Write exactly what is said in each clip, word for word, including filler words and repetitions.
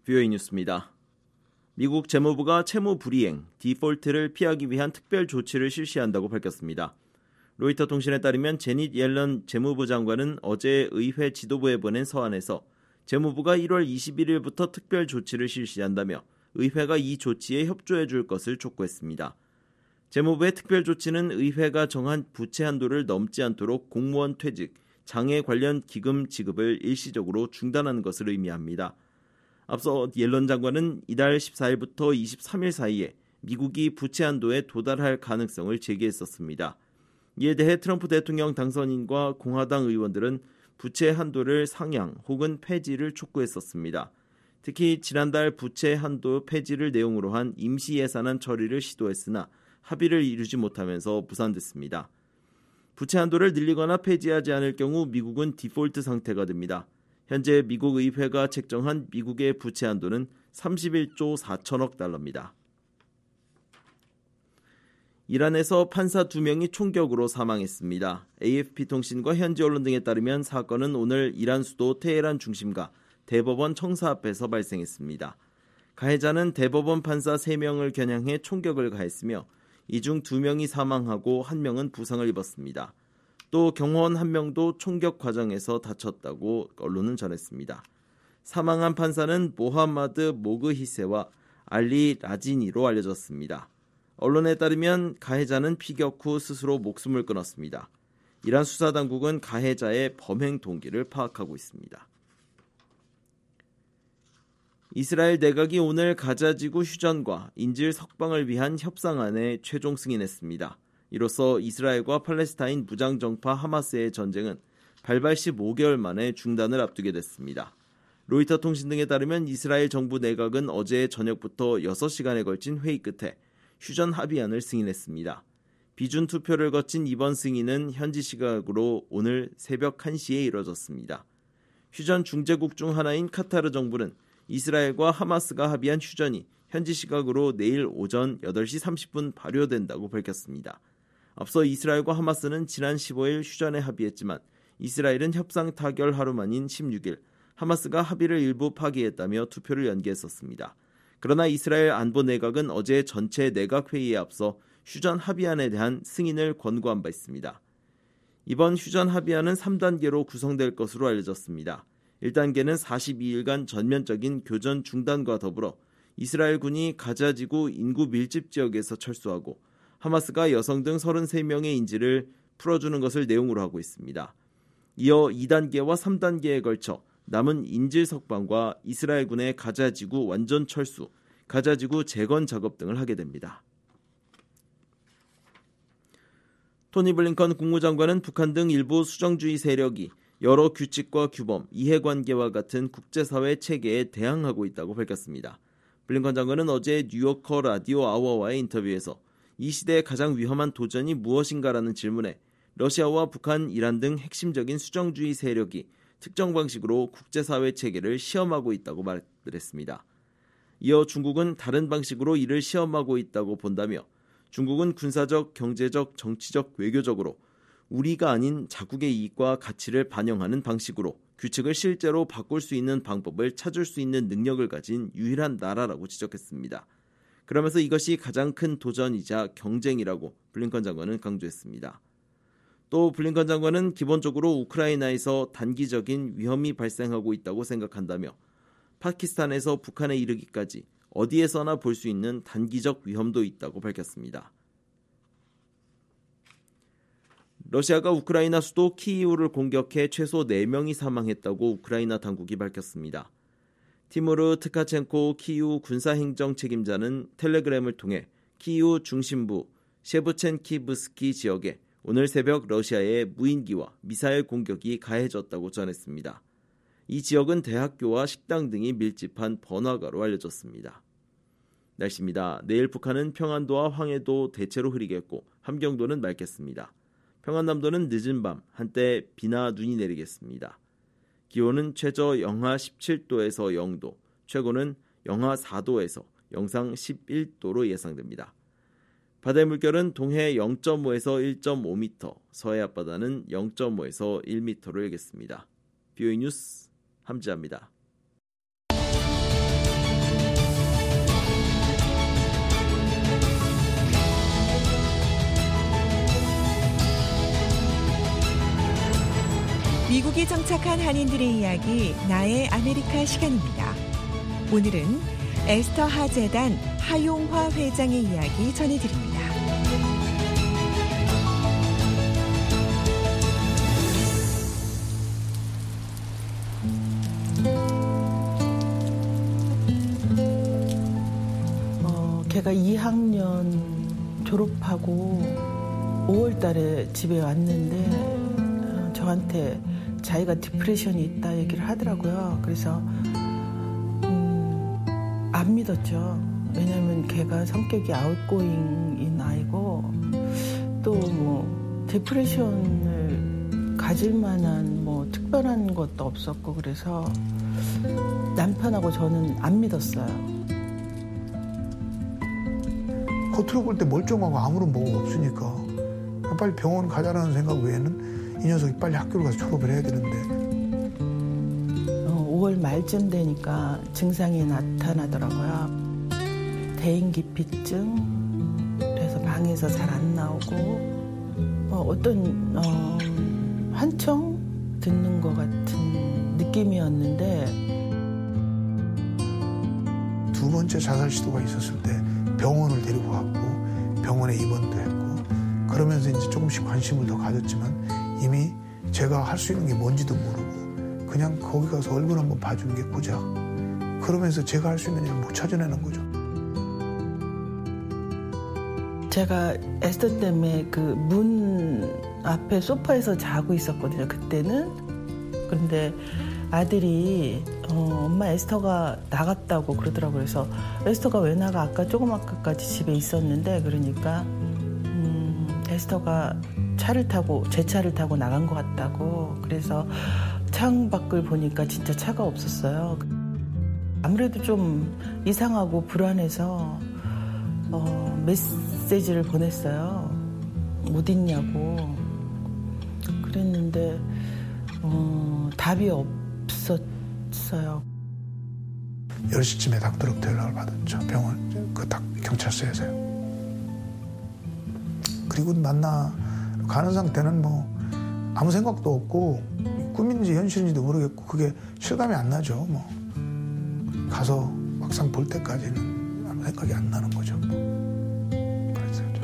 브이오에이 뉴스입니다. 미국 재무부가 채무 불이행, 디폴트를 피하기 위한 특별 조치를 실시한다고 밝혔습니다. 로이터 통신에 따르면 제닛 옐런 재무부 장관은 어제 의회 지도부에 보낸 서한에서 재무부가 일월 이십일일부터 특별 조치를 실시한다며 의회가 이 조치에 협조해 줄 것을 촉구했습니다. 재무부의 특별 조치는 의회가 정한 부채 한도를 넘지 않도록 공무원 퇴직, 장애 관련 기금 지급을 일시적으로 중단하는 것을 의미합니다. 앞서 옐런 장관은 이달 십사일부터 이십삼일 사이에 미국이 부채 한도에 도달할 가능성을 제기했었습니다. 이에 대해 트럼프 대통령 당선인과 공화당 의원들은 부채 한도를 상향 혹은 폐지를 촉구했었습니다. 특히 지난달 부채 한도 폐지를 내용으로 한 임시 예산안 처리를 시도했으나 합의를 이루지 못하면서 무산됐습니다. 부채 한도를 늘리거나 폐지하지 않을 경우 미국은 디폴트 상태가 됩니다. 현재 미국 의회가 책정한 미국의 부채 한도는 삼십일조 사천억 달러입니다. 이란에서 판사 두 명이 총격으로 사망했습니다. 에이에프피 통신과 현지 언론 등에 따르면 사건은 오늘 이란 수도 테헤란 중심가 대법원 청사 앞에서 발생했습니다. 가해자는 대법원 판사 세 명을 겨냥해 총격을 가했으며 이 중 두 명이 사망하고 한 명은 부상을 입었습니다. 또 경호원 한 명도 총격 과정에서 다쳤다고 언론은 전했습니다. 사망한 판사는 모하마드 모그히세와 알리 라지니로 알려졌습니다. 언론에 따르면 가해자는 피격 후 스스로 목숨을 끊었습니다. 이란 수사당국은 가해자의 범행 동기를 파악하고 있습니다. 이스라엘 내각이 오늘 가자지구 휴전과 인질 석방을 위한 협상안에 최종 승인했습니다. 이로써 이스라엘과 팔레스타인 무장정파 하마스의 전쟁은 발발 십오개월 만에 중단을 앞두게 됐습니다. 로이터 통신 등에 따르면 이스라엘 정부 내각은 어제 저녁부터 여섯 시간에 걸친 회의 끝에 휴전 합의안을 승인했습니다. 비준 투표를 거친 이번 승인은 현지 시각으로 오늘 새벽 한 시에 이뤄졌습니다. 휴전 중재국 중 하나인 카타르 정부는 이스라엘과 하마스가 합의한 휴전이 현지 시각으로 내일 오전 여덟 시 삼십 분 발효된다고 밝혔습니다. 앞서 이스라엘과 하마스는 지난 십오일 휴전에 합의했지만 이스라엘은 협상 타결 하루 만인 십육일 하마스가 합의를 일부 파기했다며 투표를 연기했었습니다. 그러나 이스라엘 안보 내각은 어제 전체 내각 회의에 앞서 휴전 합의안에 대한 승인을 권고한 바 있습니다. 이번 휴전 합의안은 삼 단계로 구성될 것으로 알려졌습니다. 일 단계는 사십이일간 전면적인 교전 중단과 더불어 이스라엘군이 가자지구 인구 밀집 지역에서 철수하고 하마스가 여성 등 서른세 명의 인질을 풀어주는 것을 내용으로 하고 있습니다. 이어 이 단계와 삼 단계에 걸쳐 남은 인질 석방과 이스라엘군의 가자지구 완전 철수, 가자지구 재건 작업 등을 하게 됩니다. 토니 블링컨 국무장관은 북한 등 일부 수정주의 세력이 여러 규칙과 규범, 이해관계와 같은 국제사회 체계에 대항하고 있다고 밝혔습니다. 블링컨 장관은 어제 뉴요커 라디오 아워와의 인터뷰에서 이 시대의 가장 위험한 도전이 무엇인가라는 질문에 러시아와 북한, 이란 등 핵심적인 수정주의 세력이 특정 방식으로 국제사회 체계를 시험하고 있다고 말했습니다. 이어 중국은 다른 방식으로 이를 시험하고 있다고 본다며 중국은 군사적, 경제적, 정치적, 외교적으로 우리가 아닌 자국의 이익과 가치를 반영하는 방식으로 규칙을 실제로 바꿀 수 있는 방법을 찾을 수 있는 능력을 가진 유일한 나라라고 지적했습니다. 그러면서 이것이 가장 큰 도전이자 경쟁이라고 블링컨 장관은 강조했습니다. 또 블링컨 장관은 기본적으로 우크라이나에서 단기적인 위험이 발생하고 있다고 생각한다며 파키스탄에서 북한에 이르기까지 어디에서나 볼 수 있는 단기적 위험도 있다고 밝혔습니다. 러시아가 우크라이나 수도 키이우를 공격해 최소 네 명이 사망했다고 우크라이나 당국이 밝혔습니다. 티무르 트카첸코 키이우 군사행정 책임자는 텔레그램을 통해 키이우 중심부 셰브첸키브스키 지역에 오늘 새벽 러시아의 무인기와 미사일 공격이 가해졌다고 전했습니다. 이 지역은 대학교와 식당 등이 밀집한 번화가로 알려졌습니다. 날씨입니다. 내일 북한은 평안도와 황해도 대체로 흐리겠고 함경도는 맑겠습니다. 평안남도는 늦은 밤 한때 비나 눈이 내리겠습니다. 기온은 최저 영하 십칠도에서 영도, 최고는 영하 사도에서 영상 십일도로 예상됩니다. 바다의 물결은 동해 영점오에서 일점오 미터, 서해 앞바다는 영점오에서 일 미터로 일겠습니다. 브이오에이 뉴스 함지아입니다. 미국이 정착한 한인들의 이야기, 나의 아메리카 시간입니다. 오늘은 에스터 하 재단 하용화 회장의 이야기 전해드립니다. 어, 걔가 이 학년 졸업하고 오월 달에 집에 왔는데 어, 저한테 자기가 디프레션이 있다 얘기를 하더라고요. 그래서 음, 안 믿었죠. 왜냐하면 걔가 성격이 아웃고잉인 아이고 또 뭐 디프레션을 가질 만한 뭐 특별한 것도 없었고 그래서 남편하고 저는 안 믿었어요. 겉으로 볼 때 멀쩡하고 아무런 뭐가 없으니까 빨리 병원 가자라는 생각 외에는 이 녀석이 빨리 학교를 가서 졸업을 해야 되는데. 어, 오월 말쯤 되니까 증상이 나타나더라고요. 대인기피증, 그래서 방에서 잘 안 나오고 어, 어떤 어, 환청 듣는 것 같은 느낌이었는데 두 번째 자살 시도가 있었을 때 병원을 데리고 갔고 병원에 입원도 했고 그러면서 이제 조금씩 관심을 더 가졌지만 이미 제가 할 수 있는 게 뭔지도 모르고 그냥 거기 가서 얼굴 한번 봐주는 게 고작 그러면서 제가 할 수 있는 일을 못 찾아내는 거죠. 제가 에스터 때문에 그 문 앞에 소파에서 자고 있었거든요. 그때는. 그런데 아들이 어, 엄마 에스터가 나갔다고 그러더라고요. 그래서 에스터가 왜 나가? 아까 조금 아까까지 집에 있었는데 그러니까 음, 에스터가 차를 타고 제 차를 타고 나간 것 같다고. 그래서 창밖을 보니까 진짜 차가 없었어요. 아무래도 좀 이상하고 불안해서 어, 메시지를 보냈어요. 못 있냐고. 그랬는데 어, 답이 없었어요. 열 시쯤에 닥터로부터 연락을 받았죠. 병원, 그 닥, 경찰서에서요. 그리고 만나 가는 상태는 뭐 아무 생각도 없고 꿈인지 현실인지도 모르겠고 그게 실감이 안 나죠. 뭐 가서 막상 볼 때까지는 아무 생각이 안 나는 거죠. 그랬어요.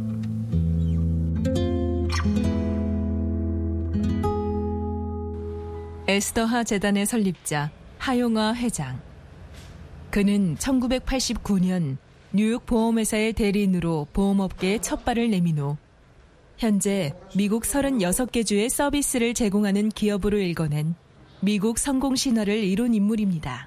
에스터 하 재단의 설립자 하용화 회장. 그는 천구백팔십구 년 뉴욕 보험회사의 대리인으로 보험업계에 첫 발을 내민 후 현재 미국 서른여섯 개 주의 서비스를 제공하는 기업으로 일궈낸 미국 성공 신화를 이룬 인물입니다.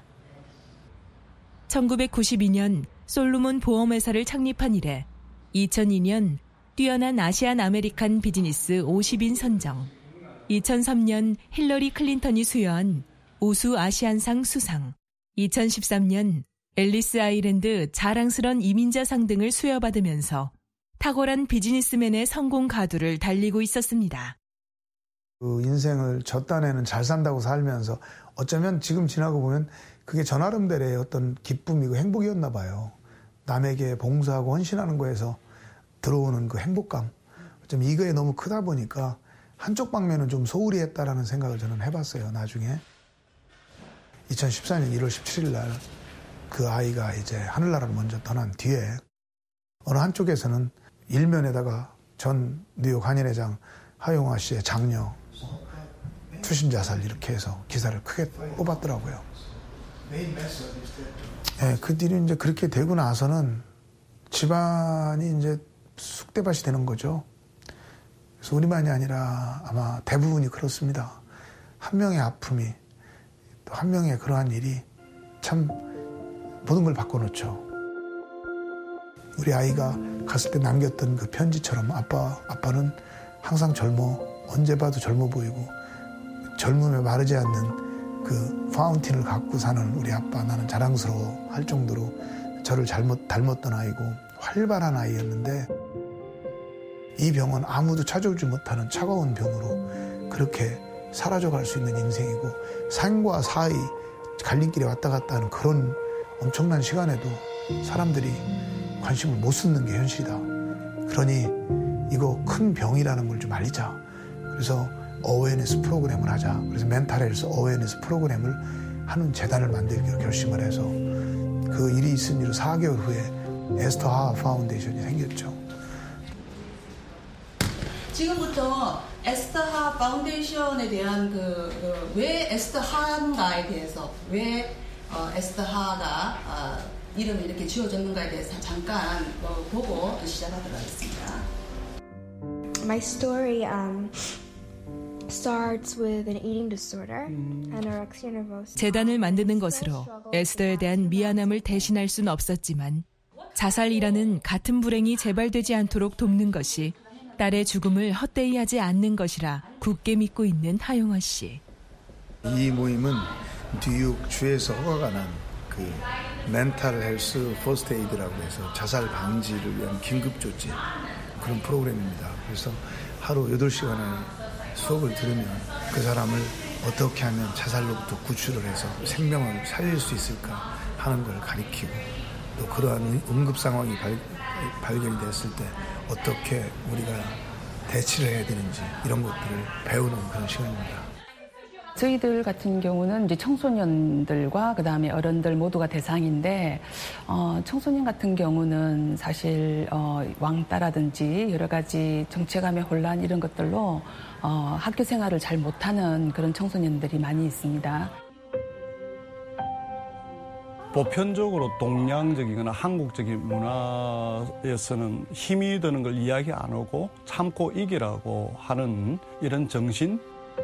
천구백구십이 년 솔로몬 보험회사를 창립한 이래 이천이 년 뛰어난 아시안 아메리칸 비즈니스 오십 인 선정, 이천삼 년 힐러리 클린턴이 수여한 우수 아시안상 수상, 이천십삼 년 앨리스 아일랜드 자랑스런 이민자상 등을 수여받으면서 탁월한 비즈니스맨의 성공 가두를 달리고 있었습니다. 그 인생을 저 딴에는 잘 산다고 살면서 어쩌면 지금 지나고 보면 그게 저 나름대로의 어떤 기쁨이고 행복이었나 봐요. 남에게 봉사하고 헌신하는 거에서 들어오는 그 행복감. 좀 이거에 너무 크다 보니까 한쪽 방면은 좀 소홀히 했다라는 생각을 저는 해봤어요, 나중에. 이천십사 년 일월 십칠일 날 그 아이가 이제 하늘나라를 먼저 떠난 뒤에 어느 한쪽에서는 일면에다가 전 뉴욕 한인회장 하용화 씨의 장녀 투신 자살 이렇게 해서 기사를 크게 뽑았더라고요. 네, 그 일이 이제 그렇게 되고 나서는 집안이 이제 쑥대밭이 되는 거죠. 그래서 우리만이 아니라 아마 대부분이 그렇습니다. 한 명의 아픔이 또 한 명의 그러한 일이 참 모든 걸 바꿔놓죠. 우리 아이가 갔을 때 남겼던 그 편지처럼 아빠, 아빠는 항상 젊어, 언제 봐도 젊어 보이고 젊음에 마르지 않는 그 파운틴을 갖고 사는 우리 아빠, 나는 자랑스러워 할 정도로 저를 잘못 닮았던 아이고 활발한 아이였는데 이 병은 아무도 찾아오지 못하는 차가운 병으로 그렇게 사라져갈 수 있는 인생이고 삶과 사의 갈림길에 왔다 갔다 하는 그런 엄청난 시간에도 사람들이 관심을 못 쏟는 게 현실이다. 그러니 이거 큰 병이라는 걸 좀 알리자. 그래서 어웨어니스 프로그램을 하자. 그래서 멘탈 헬스 어웨어니스 프로그램을 하는 재단을 만들기로 결심을 해서 그 일이 있은 이후 사 개월 후에 에스터 하 파운데이션이 생겼죠. 지금부터 에스터 하 파운데이션에 대한 그 왜 에스터 하인가에 대해서 왜 어, 에스터 하가 어, 이름이 이렇게 지어졌는가에 대해서 잠깐 어, 보고 시작하도록 하겠습니다. My story um, starts with an eating disorder, anorexia nervosa. 재단을 만드는 것으로 에스더에 대한 미안함을 대신할 수는 없었지만 자살이라는 같은 불행이 재발되지 않도록 돕는 것이 딸의 죽음을 헛되이 하지 않는 것이라 굳게 믿고 있는 하용화 씨. 이 모임은 뉴욕 주에서 허가가 난 그 멘탈 헬스 퍼스트 에이드라고 해서 자살 방지를 위한 긴급 조치 그런 프로그램입니다. 그래서 하루 여덟 시간의 수업을 들으면 그 사람을 어떻게 하면 자살로부터 구출을 해서 생명을 살릴 수 있을까 하는 걸 가리키고 또 그러한 응급 상황이 발, 발견이 됐을 때 어떻게 우리가 대치를 해야 되는지 이런 것들을 배우는 그런 시간입니다. 저희들 같은 경우는 이제 청소년들과 그 다음에 어른들 모두가 대상인데, 어, 청소년 같은 경우는 사실, 어, 왕따라든지 여러 가지 정체감의 혼란 이런 것들로, 어, 학교 생활을 잘 못하는 그런 청소년들이 많이 있습니다. 보편적으로 동양적이거나 한국적인 문화에서는 힘이 드는 걸 이야기 안 하고 참고 이기라고 하는 이런 정신,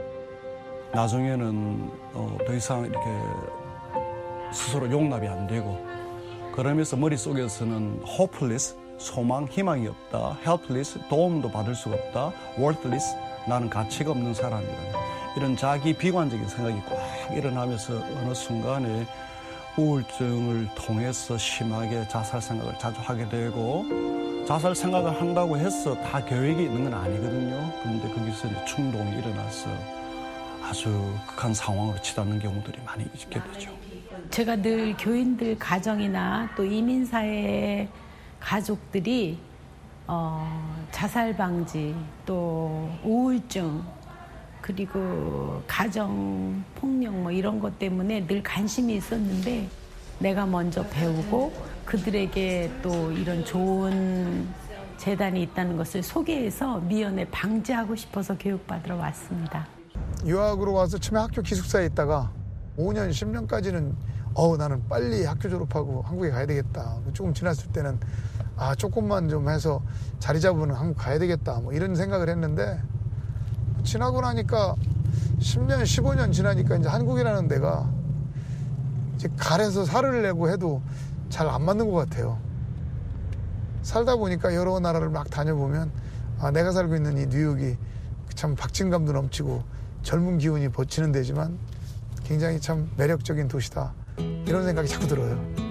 나중에는 어, 더 이상 이렇게 스스로 용납이 안 되고 그러면서 머릿속에서는 hopeless, 소망, 희망이 없다, helpless, 도움도 받을 수가 없다, worthless, 나는 가치가 없는 사람이라는 이런 자기 비관적인 생각이 꽉 일어나면서 어느 순간에 우울증을 통해서 심하게 자살 생각을 자주 하게 되고 자살 생각을 한다고 해서 다 계획이 있는 건 아니거든요. 그런데 거기서 이제 충동이 일어나서 아주 극한 상황으로 치닫는 경우들이 많이 있게 되죠. 제가 늘 교인들 가정이나 또 이민사회 가족들이 어, 자살 방지 또 우울증 그리고 가정 폭력 뭐 이런 것 때문에 늘 관심이 있었는데 내가 먼저 배우고 그들에게 또 이런 좋은 재단이 있다는 것을 소개해서 미연에 방지하고 싶어서 교육받으러 왔습니다. 유학으로 와서 처음에 학교 기숙사에 있다가 오 년, 십 년까지는 어우 나는 빨리 학교 졸업하고 한국에 가야 되겠다. 조금 지났을 때는 아 조금만 좀 해서 자리 잡으면 한국 가야 되겠다. 뭐 이런 생각을 했는데 지나고 나니까 십 년, 십오 년 지나니까 이제 한국이라는 데가 이제 갈에서 살을 내고 해도 잘 안 맞는 것 같아요. 살다 보니까 여러 나라를 막 다녀보면 아 내가 살고 있는 이 뉴욕이 참 박진감도 넘치고 젊은 기운이 버치는 데지만 굉장히 참 매력적인 도시다. 이런 생각이 자꾸 들어요.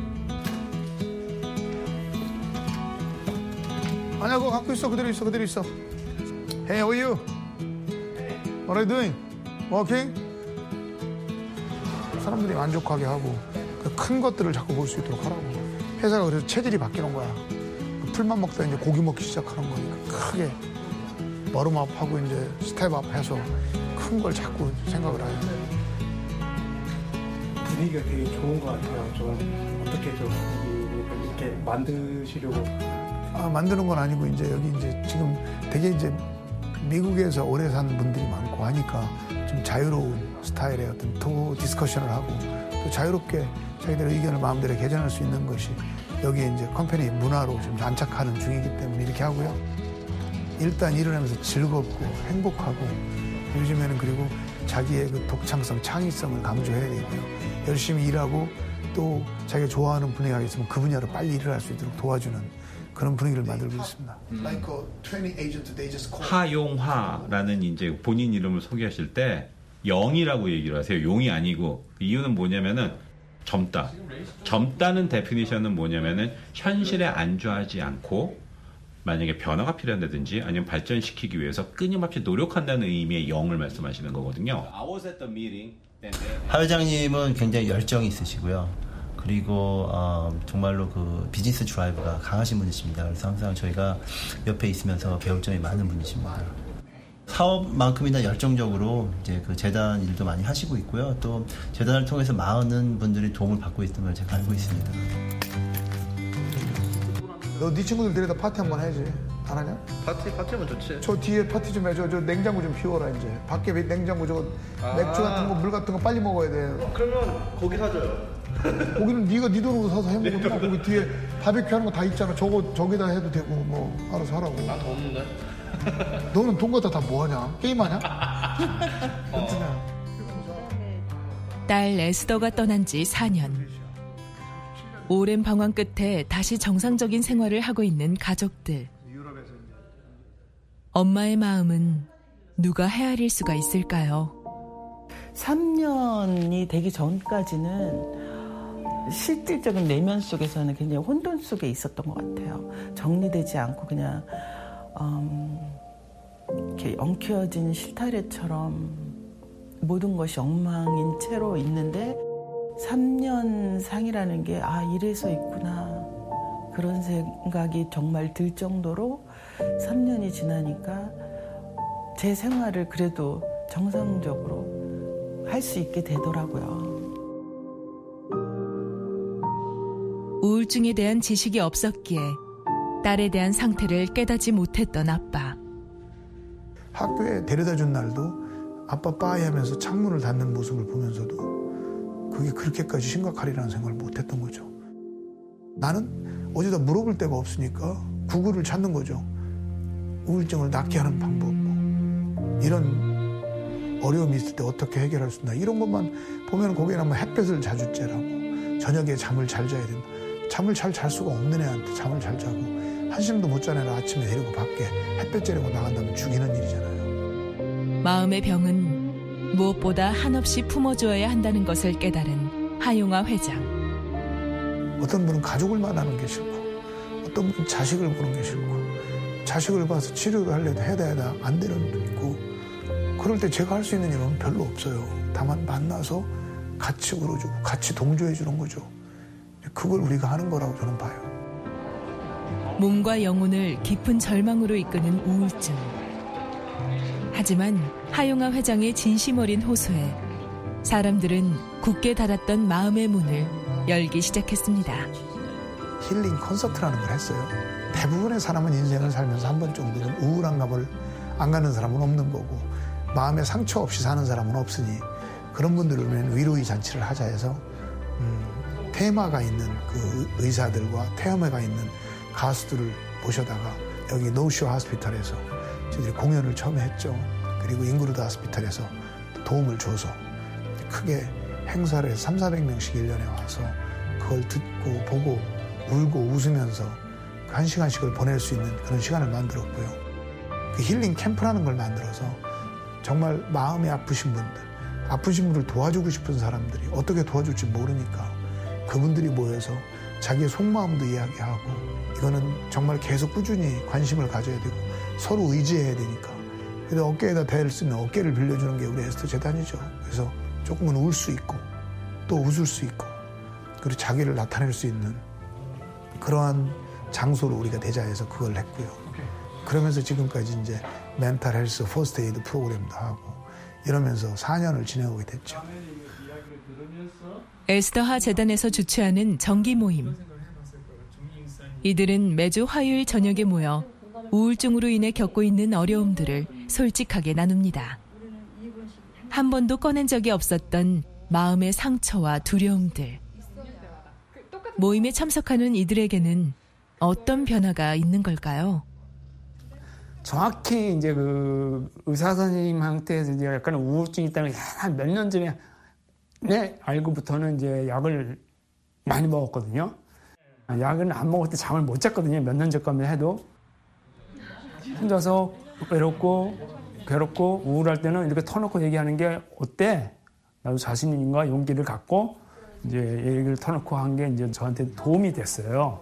아니야, 그거 갖고 있어. 그대로 있어. 그대로 있어. Hey, how are you? What are you doing? Walking? 사람들이 만족하게 하고 큰 것들을 자꾸 볼 수 있도록 하라고. 회사가 그래서 체질이 바뀌는 거야. 풀만 먹다 이제 고기 먹기 시작하는 거니까 크게 머름업하고 이제 스텝업해서 큰 걸 자꾸 생각을 해요. 분위기가 되게 좋은 것 같아요. 좀 어떻게 좀 이렇게 만드시려고? 아 만드는 건 아니고 이제 여기 이제 지금 되게 이제 미국에서 오래 산 분들이 많고 하니까 좀 자유로운 스타일의 어떤 토 디스커션을 하고 또 자유롭게 자기들의 의견을 마음대로 개전할 수 있는 것이 여기에 이제 컴퍼니 문화로 좀 안착하는 중이기 때문에 이렇게 하고요. 일단 일을 하면서 즐겁고 행복하고 요즘에는 그리고 자기의 그 독창성, 창의성을 강조해야 되고요. 열심히 일하고 또 자기가 좋아하는 분야가 있으면 그 분야로 빨리 일을 할 수 있도록 도와주는 그런 분위기를 만들고 있습니다. 음. 하용화라는 이제 본인 이름을 소개하실 때 영이라고 얘기를 하세요. 용이 아니고 이유는 뭐냐면은 젊다. 젊다는 데피니션은 뭐냐면은 현실에 안주하지 않고 만약에 변화가 필요한다든지 아니면 발전시키기 위해서 끊임없이 노력한다는 의미의 영을 말씀하시는 거거든요. 하 회장님은 굉장히 열정이 있으시고요. 그리고 어, 정말로 그 비즈니스 드라이브가 강하신 분이십니다. 그래서 항상 저희가 옆에 있으면서 배울 점이 많은 분이십니다. 사업만큼이나 열정적으로 이제 그 재단 일도 많이 하시고 있고요. 또 재단을 통해서 많은 분들이 도움을 받고 있는 걸 제가 알고 있습니다. 너 네 친구들 데려다 파티 한번 해야지. 안 하냐? 파티 파티면 좋지. 저 뒤에 파티 좀 해줘. 저 냉장고 좀 비워라 이제. 밖에 냉장고 저거 아~ 맥주 같은 거, 물 같은 거 빨리 먹어야 돼. 어, 그러면 고기 사줘요. 고기는 네가 네 돈으로 사서 해 먹으면 거기 뒤에 바베큐 하는 거 다 있잖아. 저거 저기다 해도 되고 뭐 알아서 하라고. 난 돈 없는데. 너는 돈 갖다 다 뭐하냐? 게임하냐? 어. 딸 에스더가 떠난 지 사 년. 오랜 방황 끝에 다시 정상적인 생활을 하고 있는 가족들. 엄마의 마음은 누가 헤아릴 수가 있을까요? 삼 년이 되기 전까지는 실질적인 내면 속에서는 굉장히 혼돈 속에 있었던 것 같아요. 정리되지 않고 그냥 음, 이렇게 엉켜진 실타래처럼 모든 것이 엉망인 채로 있는데 삼 년 상이라는 게 아 이래서 있구나 그런 생각이 정말 들 정도로 삼 년이 지나니까 제 생활을 그래도 정상적으로 할 수 있게 되더라고요. 우울증에 대한 지식이 없었기에 딸에 대한 상태를 깨닫지 못했던 아빠. 학교에 데려다 준 날도 아빠 빠이 하면서 창문을 닫는 모습을 보면서도 그게 그렇게까지 심각하리라는 생각을 못했던 거죠. 나는 어디다 물어볼 데가 없으니까 구글을 찾는 거죠. 우울증을 낫게 하는 방법, 뭐 이런 어려움이 있을 때 어떻게 해결할 수 있나 이런 것만 보면 거기에는 뭐 햇볕을 자주 쬐라고 저녁에 잠을 잘 자야 된다. 잠을 잘 잘 수가 없는 애한테 잠을 잘 자고 한숨도 못 자는 애를 아침에 데리고 밖에 햇볕 쬐려고 나간다면 죽이는 일이잖아요. 마음의 병은 무엇보다 한없이 품어주어야 한다는 것을 깨달은 하용화 회장. 어떤 분은 가족을 만나는 게 싫고 어떤 분은 자식을 보는 게 싫고 자식을 봐서 치료를 하려도 해야 되다 안 되는 분도 있고 그럴 때 제가 할 수 있는 일은 별로 없어요. 다만 만나서 같이 울어주고 같이 동조해 주는 거죠. 그걸 우리가 하는 거라고 저는 봐요. 몸과 영혼을 깊은 절망으로 이끄는 우울증. 하지만 하용화 회장의 진심 어린 호소에 사람들은 굳게 닫았던 마음의 문을 열기 시작했습니다. 힐링 콘서트라는 걸 했어요. 대부분의 사람은 인생을 살면서 한 번 정도는 우울한 감을 안 가는 사람은 없는 거고 마음에 상처 없이 사는 사람은 없으니 그런 분들을 위한 위로의 잔치를 하자 해서 음, 테마가 있는 그 의사들과 테마가 있는 가수들을 모셔다가 여기 노쇼 하스피탈에서 저희들이 공연을 처음 했죠. 그리고 잉그루드 하스피탈에서 도움을 줘서 크게 행사를 해서 삼사백 명씩 일 년에 와서 그걸 듣고 보고 울고 웃으면서 한 시간씩을 보낼 수 있는 그런 시간을 만들었고요. 그 힐링 캠프라는 걸 만들어서 정말 마음이 아프신 분들, 아프신 분을 도와주고 싶은 사람들이 어떻게 도와줄지 모르니까 그분들이 모여서 자기의 속마음도 이야기하고 이거는 정말 계속 꾸준히 관심을 가져야 되고 서로 의지해야 되니까 그래서 어깨에다 대를 수 있는 어깨를 빌려주는 게 우리 에스더 재단이죠. 그래서 조금은 울 수 있고 또 웃을 수 있고 그리고 자기를 나타낼 수 있는 그러한 장소로 우리가 되자 해서 그걸 했고요. 그러면서 지금까지 이제 멘탈 헬스 퍼스트 에이드 프로그램도 하고 이러면서 사 년을 지내오게 됐죠. 에스더하 재단에서 주최하는 정기 모임. 이들은 매주 화요일 저녁에 모여 우울증으로 인해 겪고 있는 어려움들을 솔직하게 나눕니다. 한 번도 꺼낸 적이 없었던 마음의 상처와 두려움들. 모임에 참석하는 이들에게는 어떤 변화가 있는 걸까요? 정확히 이제 그 의사 선생님한테서 이제 약간 우울증이 있다는 게 한 몇 년 전에 네, 알고부터는 이제 약을 많이 먹었거든요. 약은 안 먹을 때 잠을 못 잤거든요. 몇 년 전까지만 해도. 혼자서 외롭고 괴롭고 우울할 때는 이렇게 터놓고 얘기하는 게 어때? 나도 자신인가 용기를 갖고 이제 얘기를 터놓고 한 게 이제 저한테 도움이 됐어요.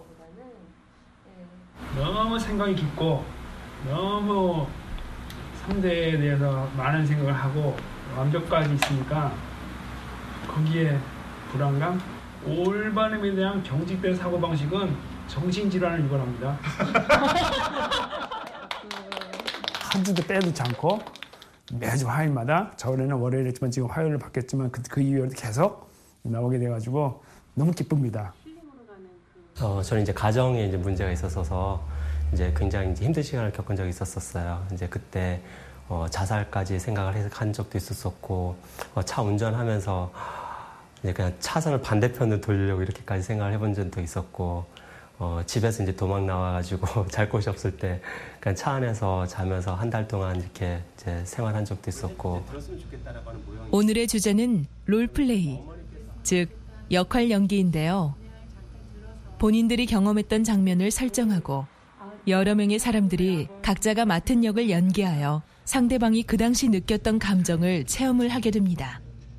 너무 생각이 깊고 너무 상대에 대해서 많은 생각을 하고 완벽까지 있으니까 거기에 불안감, 올바름에 대한 경직된 사고방식은 정신질환을 유발합니다. 한 주도 빼놓지 않고 매주 화요일마다 저번에는 월요일이었지만 지금 화요일을 바뀌었지만 그, 그 이후에도 계속 나오게 돼가지고 너무 기쁩니다. 어, 저는 이제 가정에 이제 문제가 있었어서 이제 굉장히 이제 힘든 시간을 겪은 적이 있었었어요. 이제 그때 어, 자살까지 생각을 한 적도 있었었고 어, 차 운전하면서 이제 그냥 차선을 반대편으로 돌리려고 이렇게까지 생각을 해본 적도 있었고 어, 집에서 이제 도망 나와가지고 잘 곳이 없을 때 그냥 차 안에서 자면서 한 달 동안 이렇게 이제 생활한 적도 있었고. 오늘의 주제는 롤플레이, 즉 역할 연기인데요. 본인들이 경험했던 장면을 설정하고 여러 명의 사람들이 각자가 맡은 역을 연기하여 상대방이 그 당시 느꼈던 감정을 체험을 하게 됩니다.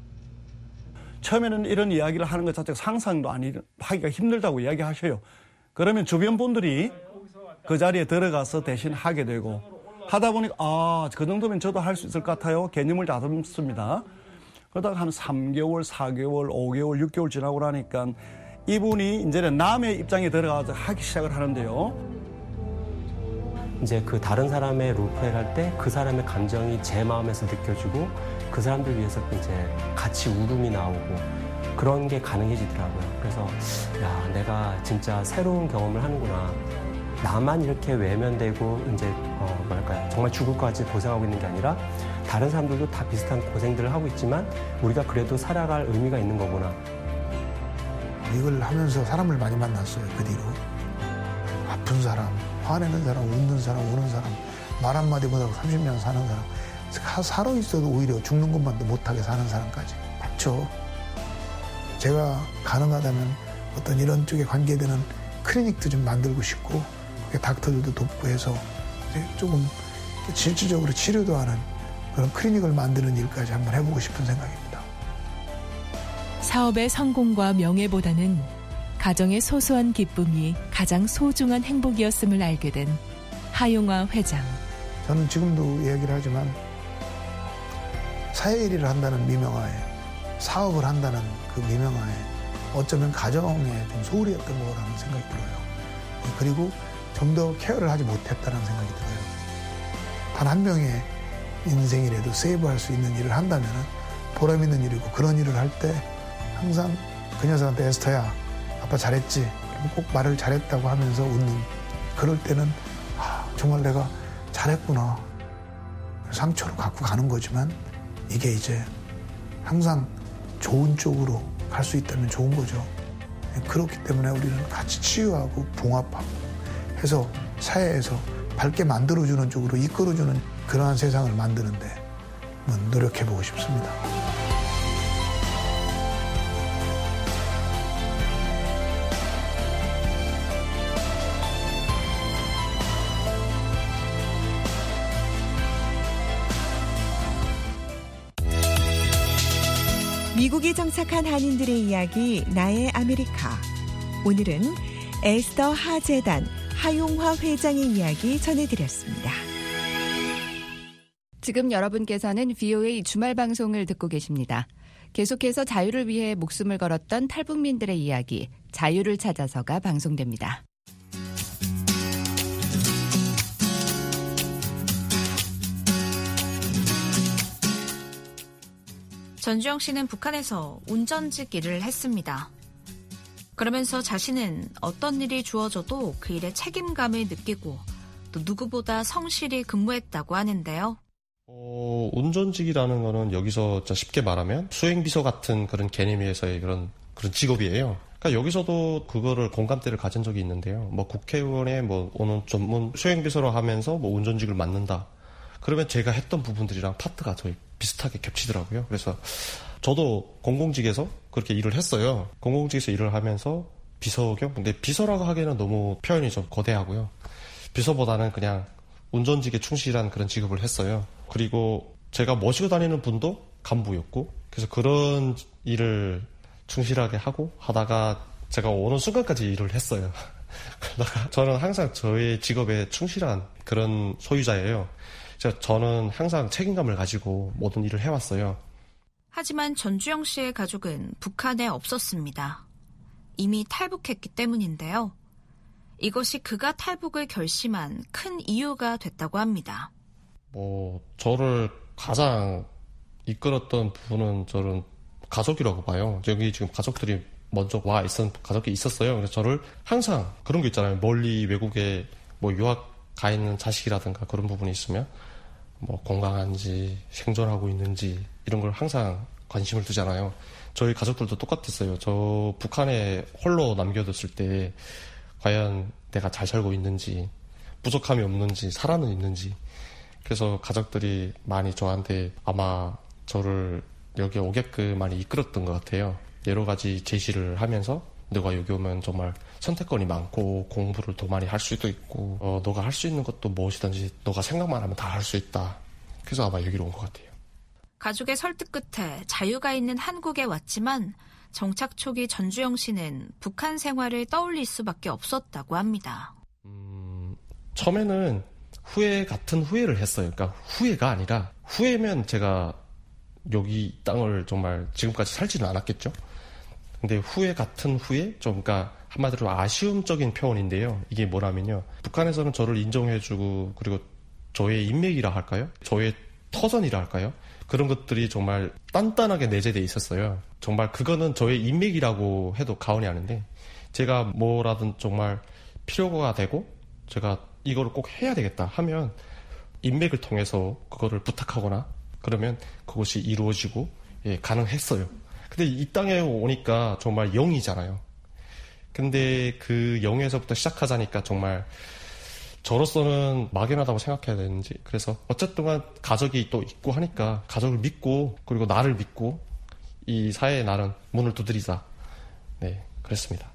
처음에는 이런 이야기를 하는 것 자체가 상상도 아니 하기가 힘들다고 이야기하셔요. 그러면 주변 분들이 그 자리에 들어가서 대신 하게 되고 하다 보니까 아, 그 정도면 저도 할 수 있을 것 같아요. 개념을 다듬습니다. 그러다가 한 삼 개월, 사 개월, 오 개월, 육 개월 지나고 나니까 이분이 이제는 남의 입장에 들어가서 하기 시작을 하는데요. 이제 그 다른 사람의 롤플레이를 할 때 그 사람의 감정이 제 마음에서 느껴지고 그 사람들 위해서 이제 같이 울음이 나오고 그런 게 가능해지더라고요. 그래서 야, 내가 진짜 새로운 경험을 하는구나. 나만 이렇게 외면되고 이제 어, 뭐랄까요, 정말 죽을 것까지 고생하고 있는 게 아니라 다른 사람들도 다 비슷한 고생들을 하고 있지만 우리가 그래도 살아갈 의미가 있는 거구나. 이걸 하면서 사람을 많이 만났어요. 그 뒤로 아픈 사람, 화내는 사람, 웃는 사람, 우는 사람, 말 한마디 못하고 삼십 년 사는 사람, 살아있어도 오히려 죽는 것만도 못하게 사는 사람까지 많죠. 제가 가능하다면 어떤 이런 쪽에 관계되는 클리닉도 좀 만들고 싶고 닥터들도 돕고 해서 이제 조금 실질적으로 치료도 하는 그런 클리닉을 만드는 일까지 한번 해보고 싶은 생각입니다. 사업의 성공과 명예보다는 가정의 소소한 기쁨이 가장 소중한 행복이었음을 알게 된 하용화 회장. 저는 지금도 얘기를 하지만 사회 일을 한다는 미명하에 사업을 한다는 그 미명하에 어쩌면 가정에 좀 소홀히했던 거라는 생각이 들어요. 그리고 좀 더 케어를 하지 못했다는 생각이 들어요. 단 한 명의 인생이라도 세이브할 수 있는 일을 한다면 보람 있는 일이고 그런 일을 할 때 항상 그 녀석한테 에스터야 아빠 잘했지? 꼭 말을 잘했다고 하면서 웃는 그럴 때는 아, 정말 내가 잘했구나. 상처로 갖고 가는 거지만 이게 이제 항상 좋은 쪽으로 갈 수 있다면 좋은 거죠. 그렇기 때문에 우리는 같이 치유하고 봉합하고 해서 사회에서 밝게 만들어주는 쪽으로 이끌어주는 그러한 세상을 만드는데 노력해보고 싶습니다. 미국에 정착한 한인들의 이야기 나의 아메리카. 오늘은 에스더 하 재단 하용화 회장의 이야기 전해드렸습니다. 지금 여러분께서는 브이오에이 주말 방송을 듣고 계십니다. 계속해서 자유를 위해 목숨을 걸었던 탈북민들의 이야기 자유를 찾아서가 방송됩니다. 전주영 씨는 북한에서 운전직 일을 했습니다. 그러면서 자신은 어떤 일이 주어져도 그 일에 책임감을 느끼고 또 누구보다 성실히 근무했다고 하는데요. 어, 운전직이라는 거는 여기서 쉽게 말하면 수행비서 같은 그런 개념에서의 그런, 그런 직업이에요. 그러니까 여기서도 그거를 공감대를 가진 적이 있는데요. 뭐 국회의원에 뭐 오는 전문 수행비서로 하면서 뭐 운전직을 맡는다. 그러면 제가 했던 부분들이랑 파트가 저희 비슷하게 겹치더라고요. 그래서 저도 공공직에서 그렇게 일을 했어요. 공공직에서 일을 하면서 비서 겸, 근데 비서라고 하기에는 너무 표현이 좀 거대하고요. 비서보다는 그냥 운전직에 충실한 그런 직업을 했어요. 그리고 제가 모시고 다니는 분도 간부였고, 그래서 그런 일을 충실하게 하고 하다가 제가 어느 순간까지 일을 했어요. 그러다가 저는 항상 저의 직업에 충실한 그런 소유자예요. 저는 항상 책임감을 가지고 모든 일을 해왔어요. 하지만 전주영 씨의 가족은 북한에 없었습니다. 이미 탈북했기 때문인데요. 이것이 그가 탈북을 결심한 큰 이유가 됐다고 합니다. 뭐 저를 가장 이끌었던 부분은 저는 가족이라고 봐요. 여기 지금 가족들이 먼저 와 있었, 가족이 있었어요. 그래서 저를 항상 그런 거 있잖아요. 멀리 외국에 뭐 유학 가 있는 자식이라든가 그런 부분이 있으면 뭐 건강한지 생존하고 있는지 이런 걸 항상 관심을 두잖아요. 저희 가족들도 똑같았어요. 저 북한에 홀로 남겨뒀을 때 과연 내가 잘 살고 있는지, 부족함이 없는지, 살아는 있는지. 그래서 가족들이 많이 저한테 아마 저를 여기 오게끔 많이 이끌었던 것 같아요. 여러 가지 제시를 하면서 너가 여기 오면 정말 선택권이 많고 공부를 더 많이 할 수도 있고 어, 너가 할 수 있는 것도 무엇이든지 너가 생각만 하면 다 할 수 있다. 그래서 아마 여기로 온 것 같아요. 가족의 설득 끝에 자유가 있는 한국에 왔지만 정착 초기 전주영 씨는 북한 생활을 떠올릴 수밖에 없었다고 합니다. 음, 처음에는 후회 같은 후회를 했어요. 그러니까 후회가 아니라 후회면 제가 여기 땅을 정말 지금까지 살지는 않았겠죠. 근데 후회 같은 후회? 좀 그러니까 한마디로 아쉬움적인 표현인데요. 이게 뭐냐면요. 북한에서는 저를 인정해주고 그리고 저의 인맥이라 할까요? 저의 터전이라 할까요? 그런 것들이 정말 단단하게 내재되어 있었어요. 정말 그거는 저의 인맥이라고 해도 과언이 아닌데 제가 뭐라든 정말 필요가 되고 제가 이거를 꼭 해야 되겠다 하면 인맥을 통해서 그거를 부탁하거나 그러면 그것이 이루어지고 예, 가능했어요. 근데 이 땅에 오니까 정말 영이잖아요. 근데 그 영에서부터 시작하자니까 정말 저로서는 막연하다고 생각해야 되는지 그래서 어쨌든 가족이 또 있고 하니까 가족을 믿고 그리고 나를 믿고 이 사회에 나는 문을 두드리자. 네, 그랬습니다.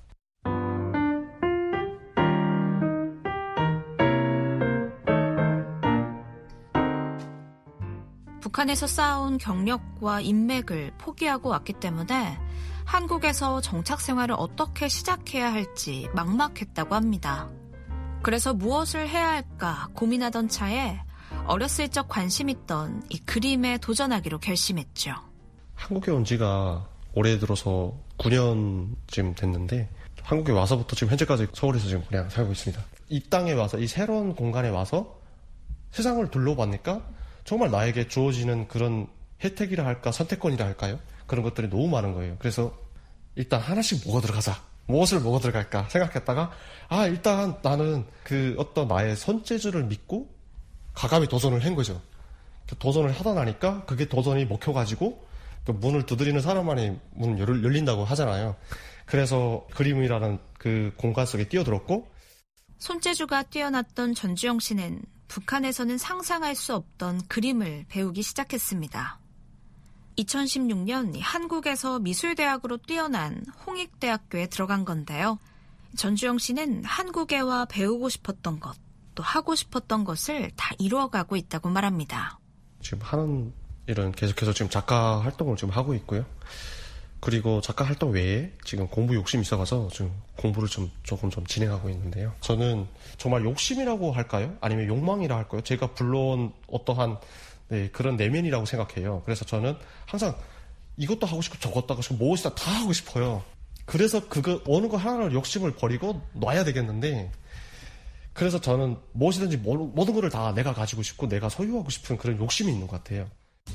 북한에서 쌓아온 경력과 인맥을 포기하고 왔기 때문에 한국에서 정착 생활을 어떻게 시작해야 할지 막막했다고 합니다. 그래서 무엇을 해야 할까 고민하던 차에 어렸을 적 관심 있던 이 그림에 도전하기로 결심했죠. 한국에 온 지가 올해 들어서 구 년쯤 됐는데 한국에 와서부터 지금 현재까지 서울에서 지금 그냥 살고 있습니다. 이 땅에 와서 이 새로운 공간에 와서 세상을 둘러보니까 정말 나에게 주어지는 그런 혜택이라 할까 선택권이라 할까요? 그런 것들이 너무 많은 거예요. 그래서 일단 하나씩 먹어 들어가자. 무엇을 먹어 들어갈까 생각했다가 아 일단 나는 그 어떤 나의 손재주를 믿고 과감히 도전을 한 거죠. 도전을 하다 나니까 그게 도전이 먹혀가지고 그 문을 두드리는 사람만이 문 열린다고 하잖아요. 그래서 그림이라는 그 공간 속에 뛰어들었고 손재주가 뛰어났던 전주영 씨는 북한에서는 상상할 수 없던 그림을 배우기 시작했습니다. 이천십육 년 한국에서 미술대학으로 뛰어난 홍익대학교에 들어간 건데요. 전주영 씨는 한국에 와 배우고 싶었던 것, 또 하고 싶었던 것을 다 이루어가고 있다고 말합니다. 지금 하는 일은 계속해서 지금 작가 활동을 지금 하고 있고요. 그리고 작가 활동 외에 지금 공부 욕심이 있어가서 지금 공부를 좀 조금 좀 진행하고 있는데요. 저는 정말 욕심이라고 할까요? 아니면 욕망이라 할까요? 제가 불러온 어떠한 네, 그런 내면이라고 생각해요. 그래서 저는 항상 이것도 하고 싶고 저것도 하고 싶고 무엇이다 다 하고 싶어요. 그래서 그거 어느 거 하나를 욕심을 버리고 놔야 되겠는데 그래서 저는 무엇이든지 모든 거를 다 내가 가지고 싶고 내가 소유하고 싶은 그런 욕심이 있는 것 같아요.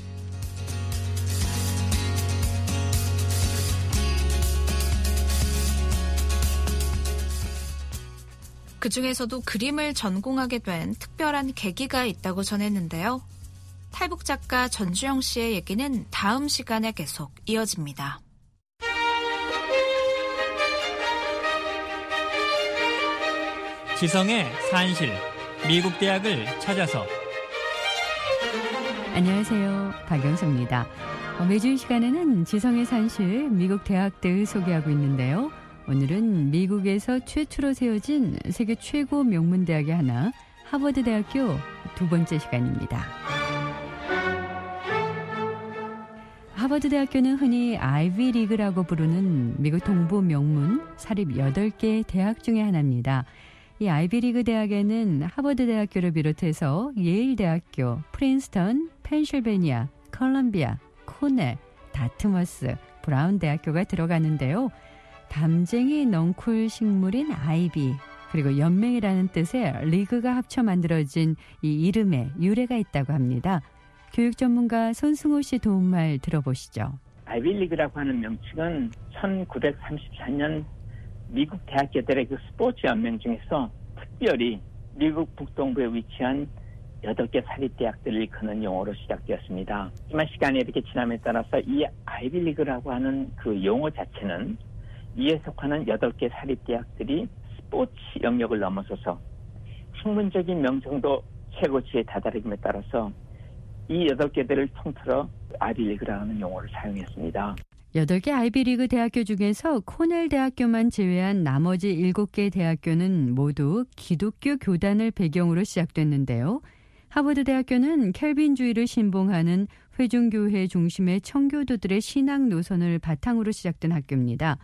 그 중에서도 그림을 전공하게 된 특별한 계기가 있다고 전했는데요. 탈북 작가 전주영 씨의 얘기는 다음 시간에 계속 이어집니다. 지성의 산실, 미국 대학을 찾아서. 안녕하세요. 박영수입니다. 매주 이 시간에는 지성의 산실, 미국 대학들 소개하고 있는데요. 오늘은 미국에서 최초로 세워진 세계 최고 명문대학의 하나, 하버드대학교 두 번째 시간입니다. 하버드대학교는 흔히 아이비리그라고 부르는 미국 동부 명문 사립 여덟 개 대학 중에 하나입니다. 이 아이비리그 대학에는 하버드대학교를 비롯해서 예일대학교, 프린스턴, 펜실베니아, 컬럼비아, 코넬, 다트머스, 브라운대학교가 들어가는데요. 담쟁이 넝쿨 식물인 아이비, 그리고 연맹이라는 뜻의 리그가 합쳐 만들어진 이 이름에 유래가 있다고 합니다. 교육 전문가 손승호 씨 도움말 들어보시죠. 아이비리그라고 하는 명칭은 천구백삼십사 년 미국 대학교들의 그 스포츠 연맹 중에서 특별히 미국 북동부에 위치한 여덟 개 사립대학들을 일컫는 용어로 시작되었습니다. 하지만 시간이 이렇게 지남에 따라서 이 아이비리그라고 하는 그 용어 자체는 이에 속하는 여덟 개 사립대학들이 스포츠 영역을 넘어서서 학문적인 명성도 최고치에 다다름에 따라서 이 여덟 개들을 통틀어 아이비리그라는 용어를 사용했습니다. 여덟 개 아이비리그 대학교 중에서 코넬 대학교만 제외한 나머지 일곱 개 대학교는 모두 기독교 교단을 배경으로 시작됐는데요. 하버드 대학교는 켈빈주의를 신봉하는 회중교회 중심의 청교도들의 신앙 노선을 바탕으로 시작된 학교입니다.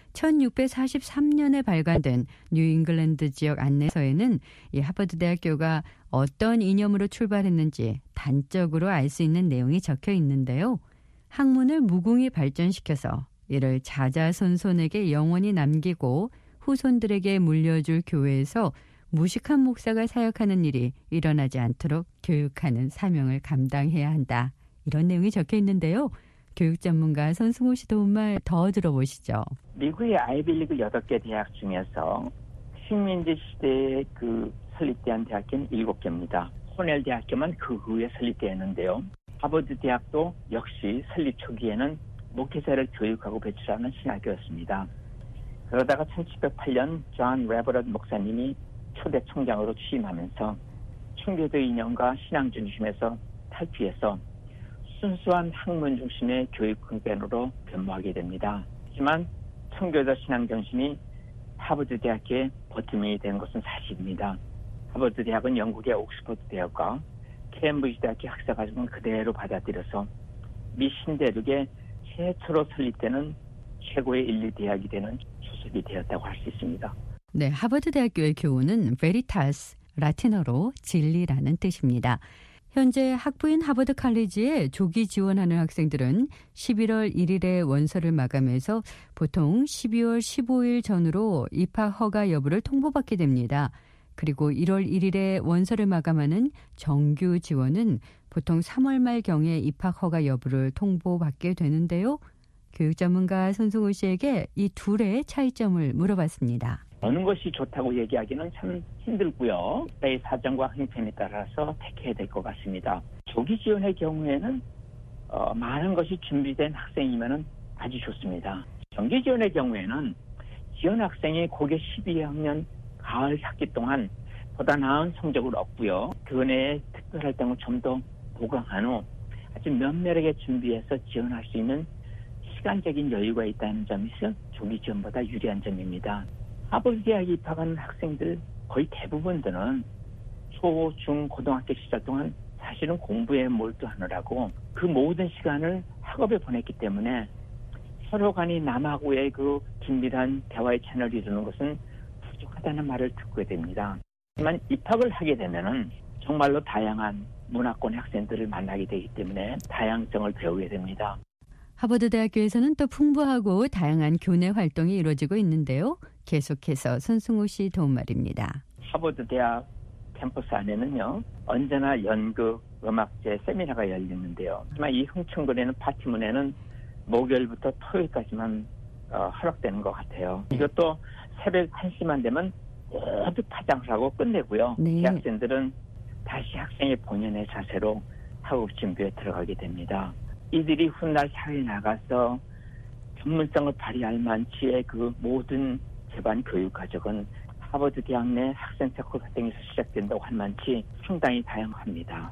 천육백사십삼 년에 발간된 뉴잉글랜드 지역 안내서에는 이 하버드 대학교가 어떤 이념으로 출발했는지 단적으로 알 수 있는 내용이 적혀 있는데요. 학문을 무궁히 발전시켜서 이를 자자손손에게 영원히 남기고 후손들에게 물려줄 교회에서 무식한 목사가 사역하는 일이 일어나지 않도록 교육하는 사명을 감당해야 한다. 이런 내용이 적혀 있는데요. 교육 전문가 손승호 씨 도움말 더 들어보시죠. 미국의 아이비리그 여덟 개 대학 중에서 식민지 시대에 그 설립된 대학교는 일곱 개입니다. 코넬 대학교만 그 후에 설립되었는데요. 하버드 대학도 역시 설립 초기에는 목회자를 교육하고 배출하는 신학교였습니다. 그러다가 천칠백팔 년 존 레버런 목사님이 초대 총장으로 취임하면서 청교도 이념과 신앙 중심에서 탈피해서 순수한 학문 중심의 교육 근간으로 변모하게 됩니다. 하지만 청교도 신앙 중심이 하버드 대학의 버팀이 된 것은 사실입니다. 하버드 대학은 영국의 옥스퍼드 대학과 케임브리지 대학의 학사 과정을 그대로 받아들여서 미 신대륙의 최초로 설립되는 최고의 인류 대학이 되는 소속이 되었다고 할 수 있습니다. 네, 하버드 대학교의 교훈은 베리타스, 라틴어로 진리라는 뜻입니다. 현재 학부인 하버드 칼리지에 조기 지원하는 학생들은 십일월 일일에 원서를 마감해서 보통 십이월 십오일 전후로 입학 허가 여부를 통보받게 됩니다. 그리고 일월 일일에 원서를 마감하는 정규 지원은 보통 삼월 말경에 입학 허가 여부를 통보받게 되는데요. 교육 전문가 손승호 씨에게 이 둘의 차이점을 물어봤습니다. 어느 것이 좋다고 얘기하기는 참 힘들고요. 나의 사정과 형편에 따라서 택해야 될 것 같습니다. 조기 지원의 경우에는 어, 많은 것이 준비된 학생이면 아주 좋습니다. 정기 지원의 경우에는 지원 학생이 고개 십이 학년 가을 학기 동안 보다 나은 성적을 얻고요. 그 내에 특별활동을 좀 더 보강한 후 아주 면밀하게 준비해서 지원할 수 있는 시간적인 여유가 있다는 점에서 조기 지원보다 유리한 점입니다. 하버드 대학에 입학하는 학생들 거의 대부분들은 초, 중, 고등학교 시절 동안 사실은 공부에 몰두하느라고 그 모든 시간을 학업에 보냈기 때문에 서로 간이 남하고의 그 긴밀한 대화의 채널을 이루는 것은 부족하다는 말을 듣게 됩니다. 하지만 입학을 하게 되면은 정말로 다양한 문화권의 학생들을 만나게 되기 때문에 다양성을 배우게 됩니다. 하버드 대학교에서는 또 풍부하고 다양한 교내 활동이 이루어지고 있는데요. 계속해서 손승호 씨 도움말입니다. 하버드 대학 캠퍼스 안에는요. 언제나 연극, 음악제, 세미나가 열리는데요. 하지만 이 흥청거리는 파티문에는 목요일부터 토요일까지만 어, 허락되는 것 같아요. 이것도 새벽 한 시만 되면 모두 파장을 하고 끝내고요. 네. 대학생들은 다시 학생의 본연의 자세로 학업 준비에 들어가게 됩니다. 이들이 훗날 사회에 나가서 전문성을 발휘할 만치의 그 모든 재반 교육 과정은 하버드 대학 내 학생 체코 활동에서 시작된다고 할 만치 상당히 다양합니다.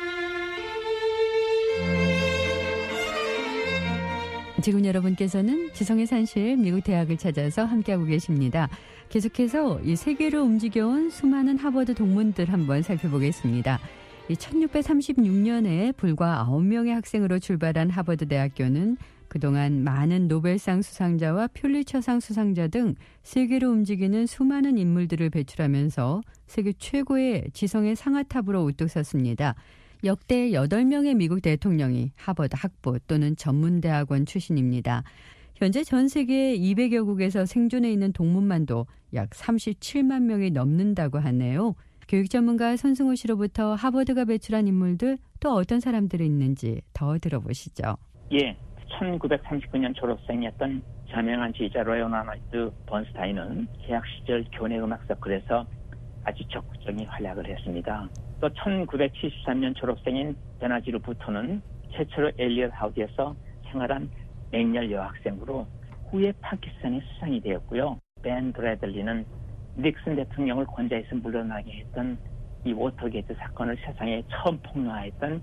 지금 여러분께서는 지성의 산실 미국 대학을 찾아서 함께하고 계십니다. 계속해서 이 세계로 움직여온 수많은 하버드 동문들 한번 살펴보겠습니다. 이 천육백삼십육 년에 불과 아홉 명의 학생으로 출발한 하버드 대학교는 그동안 많은 노벨상 수상자와 퓰리처상 수상자 등 세계로 움직이는 수많은 인물들을 배출하면서 세계 최고의 지성의 상아탑으로 우뚝 섰습니다. 역대 여덟 명의 미국 대통령이 하버드 학부 또는 전문대학원 출신입니다. 현재 전 세계 이백여 국에서 생존해 있는 동문만도 약 삼십칠만 명이 넘는다고 하네요. 교육 전문가 손승호 씨로부터 하버드가 배출한 인물들 또 어떤 사람들이 있는지 더 들어보시죠. 예, 천구백삼십구 년 졸업생이었던 저명한 지휘자 레오나르드 번스타인은 개학 시절 교내 음악 서클에서 아주 적극적인 활약을 했습니다. 또 천구백칠십삼 년 졸업생인 베나지르 부토는 최초로 엘리엇 하우스에서 생활한 맹렬 여학생으로 후에 파키스탄의 수상이 되었고요. 벤 브래들리는 닉슨 대통령을 권좌에서 물러나게 했던 이 워터게이트 사건을 세상에 처음 폭로했던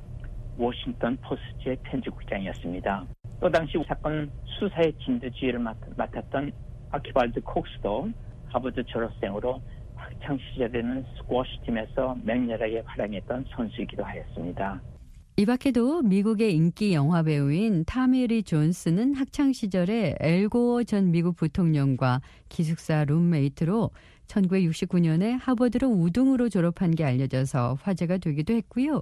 워싱턴 포스트의 편집국장이었습니다. 또 당시 사건 수사의 진두지휘를 맡았던 아키발드 콕스도 하버드 졸업생으로 학창 시절에는 스쿼시 팀에서 맹렬하게 활약했던 선수이기도 하였습니다. 이 밖에도 미국의 인기 영화 배우인 타미 리 존스는 학창 시절에 엘 고어 전 미국 부통령과 기숙사 룸메이트로 천구백육십구 년에 하버드로 우등으로 졸업한 게 알려져서 화제가 되기도 했고요.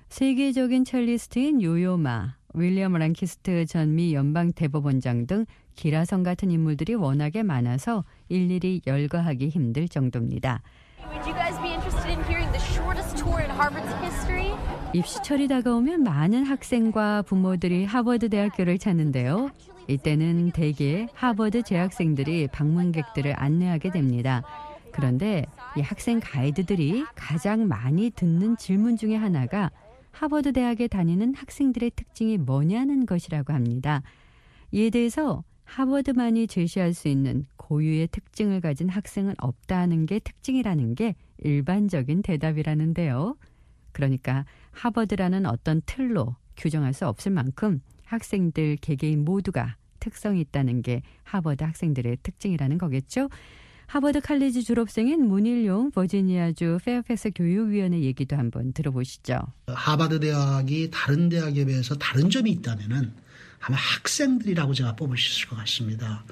세계적인 첼리스트인 요요마, 윌리엄 랑키스트 전 미 연방 대법원장 등 기라성 같은 인물들이 워낙에 많아서 일일이 열거하기 힘들 정도입니다. Would you guys be interested in hearing the shortest tour in Harvard's history? 입시철이 다가오면 많은 학생과 부모들이 하버드 대학교를 찾는데요. 이때는 대개 하버드 재학생들이 방문객들을 안내하게 됩니다. 그런데 이 학생 가이드들이 가장 많이 듣는 질문 중에 하나가 하버드 대학에 다니는 학생들의 특징이 뭐냐는 것이라고 합니다. 이에 대해서 하버드만이 제시할 수 있는 고유의 특징을 가진 학생은 없다는 게 특징이라는 게 일반적인 대답이라는데요. 그러니까 하버드라는 어떤 틀로 규정할 수 없을 만큼 학생들 개개인 모두가 특성이 있다는 게 하버드 학생들의 특징이라는 거겠죠. 하버드 칼리지 졸업생인 문일용 버지니아주 페어팩스 교육위원회 얘기도 한번 들어보시죠. 하버드 대학이 다른 대학에 비해서 다른 점이 있다면은 아마 학생들이라고 제가 뽑을 수 있을 것 같습니다.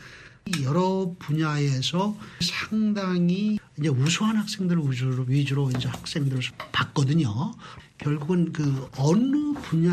여러 분야에서 상당히 이제 우수한 학생들 위주로, 위주로 이제 학생들을 봤거든요. 결국은 그 어느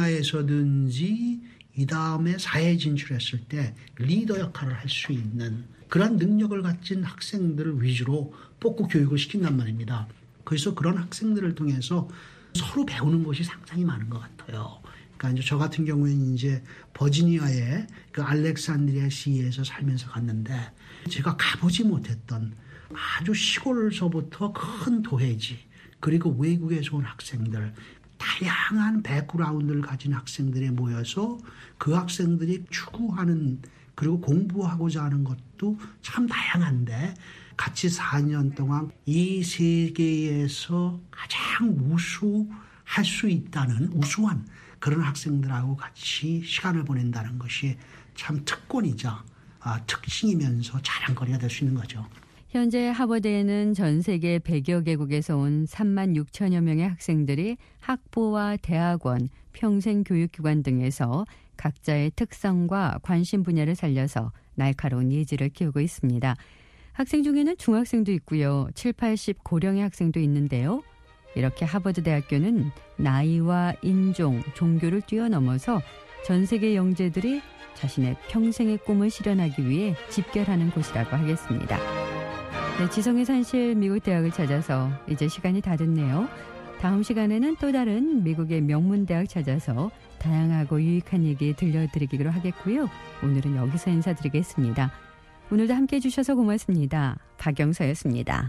분야에서든지 이 다음에 사회에 진출했을 때 리더 역할을 할 수 있는 그런 능력을 가진 학생들을 위주로 뽑고 교육을 시킨단 말입니다. 그래서 그런 학생들을 통해서 서로 배우는 것이 상당히 많은 것 같아요. 그러니까 이제 저 같은 경우에는 이제 버지니아의 그 알렉산드리아 시에서 살면서 갔는데 제가 가보지 못했던 아주 시골서부터 큰 도회지 그리고 외국에서 온 학생들 다양한 백그라운드를 가진 학생들이 모여서 그 학생들이 추구하는 그리고 공부하고자 하는 것도 참 다양한데 같이 사 년 동안 이 세계에서 가장 우수할 수 있다는 우수한 그런 학생들하고 같이 시간을 보낸다는 것이 참 특권이자 아, 특징이면서 자랑거리가 될 수 있는 거죠. 현재 하버드에는 전 세계 백여 개국에서 온 삼만 육천여 명의 학생들이 학부와 대학원, 평생교육기관 등에서 각자의 특성과 관심 분야를 살려서 날카로운 예지를 키우고 있습니다. 학생 중에는 중학생도 있고요. 칠, 팔십 고령의 학생도 있는데요. 이렇게 하버드 대학교는 나이와 인종, 종교를 뛰어넘어서 전 세계 영재들이 자신의 평생의 꿈을 실현하기 위해 집결하는 곳이라고 하겠습니다. 네, 지성의 산실 미국 대학을 찾아서 이제 시간이 다 됐네요. 다음 시간에는 또 다른 미국의 명문대학 찾아서 다양하고 유익한 얘기 들려드리기로 하겠고요. 오늘은 여기서 인사드리겠습니다. 오늘도 함께해 주셔서 고맙습니다. 박영서였습니다.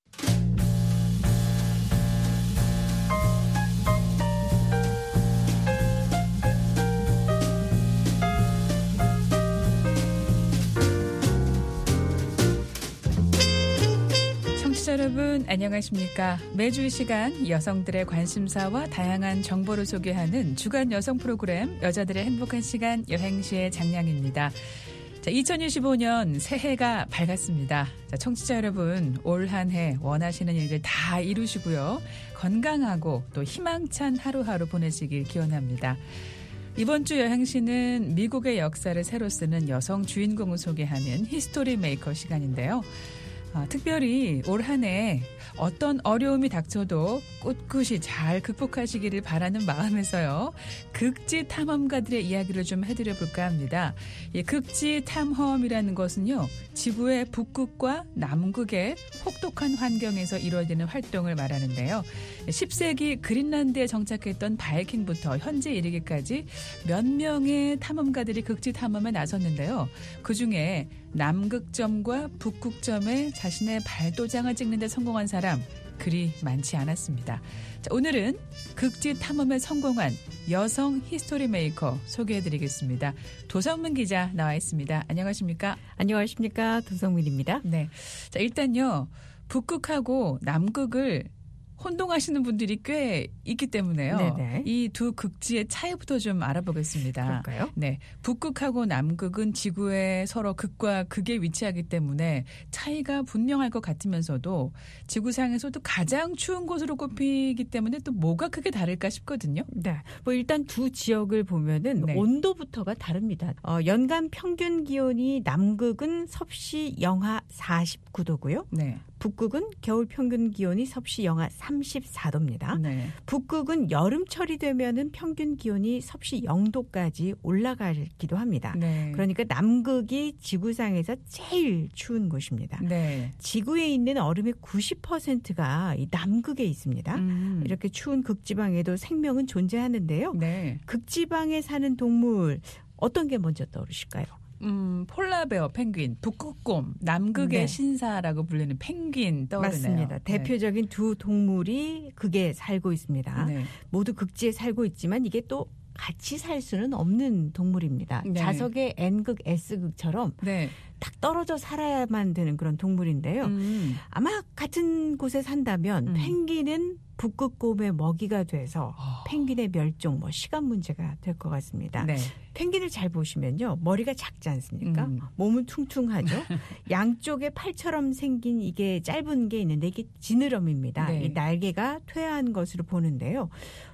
청취자 여러분 안녕하십니까. 매주 이 시간 여성들의 관심사와 다양한 정보를 소개하는 주간 여성 프로그램 여자들의 행복한 시간 여행시의 장량입니다. 자, 이천이십오 년 새해가 밝았습니다. 자, 청취자 여러분 올 한 해 원하시는 일들 다 이루시고요. 건강하고 또 희망찬 하루하루 보내시길 기원합니다. 이번 주 여행시는 미국의 역사를 새로 쓰는 여성 주인공을 소개하는 히스토리 메이커 시간인데요. 아, 특별히 올 한 해 어떤 어려움이 닥쳐도 꿋꿋이 잘 극복하시기를 바라는 마음에서요. 극지 탐험가들의 이야기를 좀 해드려 볼까 합니다. 이 극지 탐험이라는 것은요. 지구의 북극과 남극의 혹독한 환경에서 이루어지는 활동을 말하는데요. 십 세기 그린란드에 정착했던 바이킹부터 현재 이르기까지 몇 명의 탐험가들이 극지 탐험에 나섰는데요. 그중에 남극점과 북극점에 자신의 발도장을 찍는 데 성공한 사람 그리 많지 않았습니다. 자, 오늘은 극지 탐험에 성공한 여성 히스토리 메이커 소개해드리겠습니다. 도성민 기자 나와 있습니다. 안녕하십니까? 안녕하십니까? 도성민입니다. 네. 자, 일단요. 북극하고 남극을 혼동하시는 분들이 꽤 있기 때문에요. 이 두 극지의 차이부터 좀 알아보겠습니다. 그럴까요? 네, 북극하고 남극은 지구에 서로 극과 극에 위치하기 때문에 차이가 분명할 것 같으면서도 지구상에서도 가장 추운 곳으로 꼽히기 때문에 또 뭐가 크게 다를까 싶거든요. 네, 뭐 일단 두 지역을 보면은 네. 온도부터가 다릅니다. 어, 연간 평균 기온이 남극은 섭씨 영하 사십구 도고요. 네. 북극은 겨울 평균 기온이 섭씨 영하 삼십사 도입니다. 네. 북극은 여름철이 되면은 평균 기온이 섭씨 영 도까지 올라가기도 합니다. 네. 그러니까 남극이 지구상에서 제일 추운 곳입니다. 네. 지구에 있는 얼음의 구십 퍼센트가 이 남극에 있습니다. 음. 이렇게 추운 극지방에도 생명은 존재하는데요. 네. 극지방에 사는 동물 어떤 게 먼저 떠오르실까요? 음, 폴라베어 펭귄, 북극곰, 남극의 네. 신사라고 불리는 펭귄 떠오르네요. 맞습니다. 네. 대표적인 두 동물이 극에 살고 있습니다. 네. 모두 극지에 살고 있지만 이게 또 같이 살 수는 없는 동물입니다. 네. 자석의 N극, S극처럼 네. 딱 떨어져 살아야만 되는 그런 동물인데요. 음. 아마 같은 곳에 산다면 음. 펭귄은 북극곰의 먹이가 돼서 어. 펭귄의 멸종, 뭐 시간 문제가 될 것 같습니다. 네. 펭귄을 잘 보시면요. 머리가 작지 않습니까? 음. 몸은 퉁퉁하죠. 양쪽에 팔처럼 생긴 이게 짧은 게 있는데 이게 지느러미입니다. 네. 이 날개가 퇴화한 것으로 보는데요.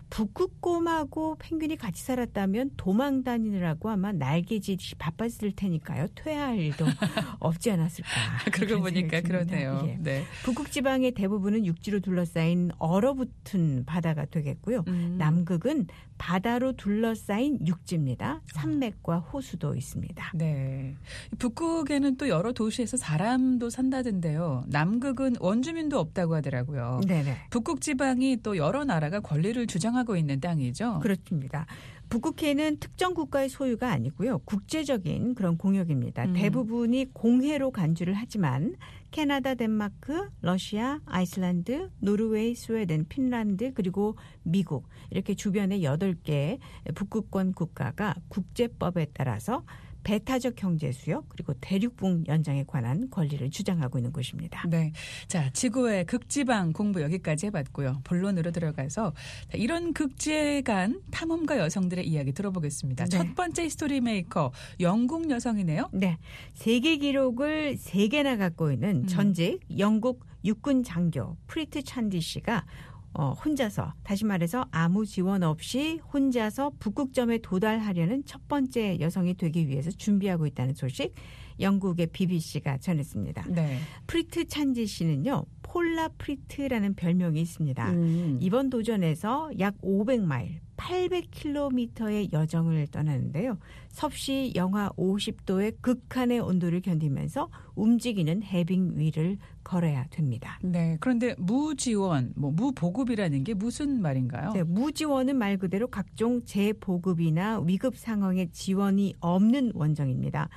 북극곰하고 펭귄이 같이 살았다면 도망 다니느라고 아마 날개짓이 바빴을 테니까요. 퇴화할 일도 없지 않았을까. 그러고 보니까 그러네요. 예. 네. 북극 지방의 대부분은 육지로 둘러싸인 얼어붙은 바다가 되겠고요. 음. 남극은 바다로 둘러싸인 육지입니다. 산맥과 호수도 있습니다. 네. 북극에는 또 여러 도시에서 사람도 산다던데요. 남극은 원주민도 없다고 하더라고요. 네네. 북극 지방이 또 여러 나라가 권리를 주장하고 있는 땅이죠. 그렇습니다. 북극해는 특정 국가의 소유가 아니고요. 국제적인 그런 공역입니다. 음. 대부분이 공해로 간주를 하지만 캐나다, 덴마크, 러시아, 아이슬란드, 노르웨이, 스웨덴, 핀란드 그리고 미국 이렇게 주변에 여덟 개 북극권 국가가 국제법에 따라서 배타적 경제 수역 그리고 대륙붕 연장에 관한 권리를 주장하고 있는 곳입니다. 네, 자 지구의 극지방 공부 여기까지 해봤고요. 본론으로 들어가서 이런 극지에 간 탐험가 여성들의 이야기 들어보겠습니다. 네. 첫 번째 히스토리 메이커 영국 여성이네요. 네, 세계 기록을 세 개나 갖고 있는 음. 전직 영국 육군 장교 프리트 찬디 씨가 어, 혼자서 다시 말해서 아무 지원 없이 혼자서 북극점에 도달하려는 첫 번째 여성이 되기 위해서 준비하고 있다는 소식 영국의 비비씨가 전했습니다. 네. 프리트 찬지 씨는요. 폴라 프리트라는 별명이 있습니다. 음. 이번 도전에서 약 오백 마일, 팔백 킬로미터의 여정을 떠나는데요. 섭씨 영하 오십 도의 극한의 온도를 견디면서 움직이는 해빙 위를 걸어야 됩니다. 네. 그런데 무지원, 뭐 무보급이라는 게 무슨 말인가요? 네, 무지원은 말 그대로 각종 재보급이나 위급 상황에 지원이 없는 원정입니다.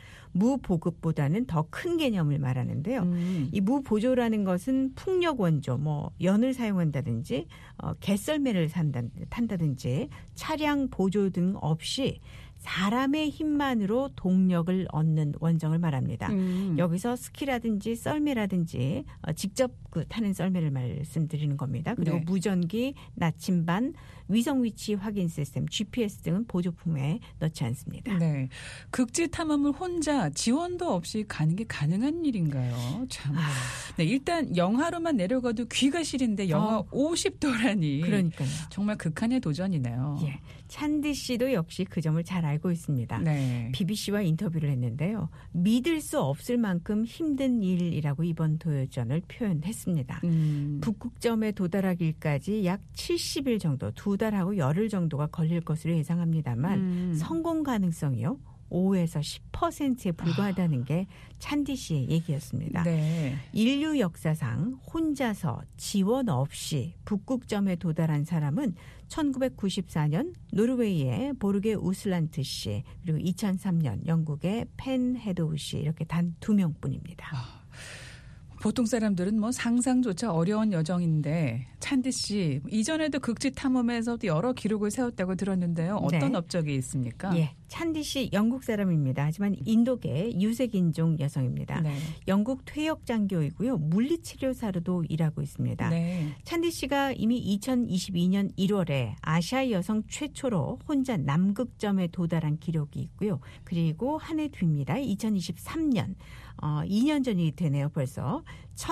무보급보다는 더 큰 개념을 말하는데요. 음. 이 무보조라는 것은 풍력 원조, 뭐 연을 사용한다든지 어, 개썰매를 산다, 탄다든지 차량 보조 등 없이 사람의 힘만으로 동력을 얻는 원정을 말합니다. 음. 여기서 스키라든지 썰매라든지 어, 직접 그 타는 썰매를 말씀드리는 겁니다. 그리고 네. 무전기, 나침반, 위성 위치 확인 시스템, 지피에스 등은 보조품에 넣지 않습니다. 네. 극지 탐험을 혼자 지원도 없이 가는 게 가능한 일인가요? 참. 아. 네, 일단 영하로만 내려가도 귀가 시린데 영하 어. 오십 도라니. 그러니까요. 정말 극한의 도전이네요. 예. 찬디 씨도 역시 그 점을 잘 알고 있습니다. 네. 비비씨와 인터뷰를 했는데요. 믿을 수 없을 만큼 힘든 일이라고 이번 도전을 표현했습니다. 음. 북극점에 도달하기까지 약 칠십 일 정도, 두 달하고 열흘 정도가 걸릴 것으로 예상합니다만 음. 성공 가능성이요. 오에서 십 퍼센트에 불과하다는 게 찬디 씨의 얘기였습니다. 네. 인류 역사상 혼자서 지원 없이 북극점에 도달한 사람은 천구백구십사 년 노르웨이의 보르게 우슬란트 씨, 그리고 이천삼 년 영국의 펜 헤도우 씨, 이렇게 단 두 명뿐입니다. 아. 보통 사람들은 뭐 상상조차 어려운 여정인데 찬디 씨 이전에도 극지 탐험에서도 여러 기록을 세웠다고 들었는데요. 어떤 네. 업적이 있습니까? 예, 찬디 씨 영국 사람입니다. 하지만 인도계 유색 인종 여성입니다. 네. 영국 퇴역 장교이고요. 물리치료사로도 일하고 있습니다. 네. 찬디 씨가 이미 이천이십이 년 일월에 아시아 여성 최초로 혼자 남극점에 도달한 기록이 있고요. 그리고 한 해 뒤입니다. 이천이십삼 년. 어, 이 년 전이 되네요, 벌써.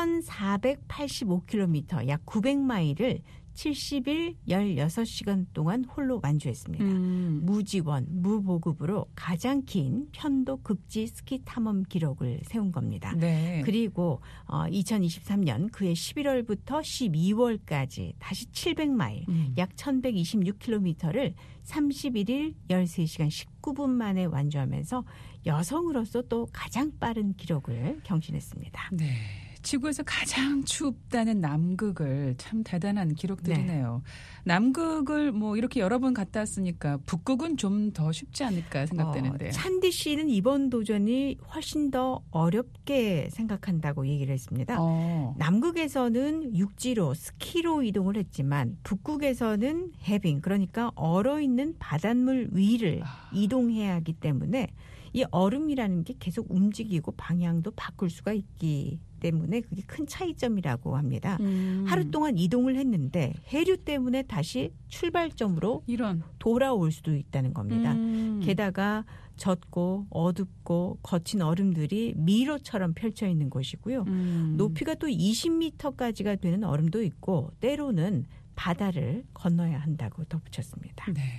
천사백팔십오 킬로미터, 약 구백 마일을 칠십 일 열여섯 시간 동안 홀로 완주했습니다. 음. 무지원, 무보급으로 가장 긴 편도 극지 스키 탐험 기록을 세운 겁니다. 네. 그리고 어, 이천이십삼 년 그해 십일월부터 십이월까지 다시 칠백 마일, 음. 약 천백이십육 킬로미터를 삼십일 일 열세 시간 십구 분 만에 완주하면서 여성으로서 또 가장 빠른 기록을 경신했습니다. 네. 지구에서 가장 춥다는 남극을 참 대단한 기록들이네요. 네. 남극을 뭐 이렇게 여러 번 갔다 왔으니까 북극은 좀 더 쉽지 않을까 생각되는데요. 어, 찬디 씨는 이번 도전이 훨씬 더 어렵게 생각한다고 얘기를 했습니다. 어. 남극에서는 육지로 스키로 이동을 했지만 북극에서는 해빙, 그러니까 얼어있는 바닷물 위를 아. 이동해야 하기 때문에 이 얼음이라는 게 계속 움직이고 방향도 바꿀 수가 있기 때문에 그게 큰 차이점이라고 합니다. 음. 하루 동안 이동을 했는데 해류 때문에 다시 출발점으로 이런. 돌아올 수도 있다는 겁니다. 음. 게다가 젖고 어둡고 거친 얼음들이 미로처럼 펼쳐 있는 곳이고요. 음. 높이가 또 이십 미터까지가 되는 얼음도 있고 때로는 바다를 건너야 한다고 덧붙였습니다. 네.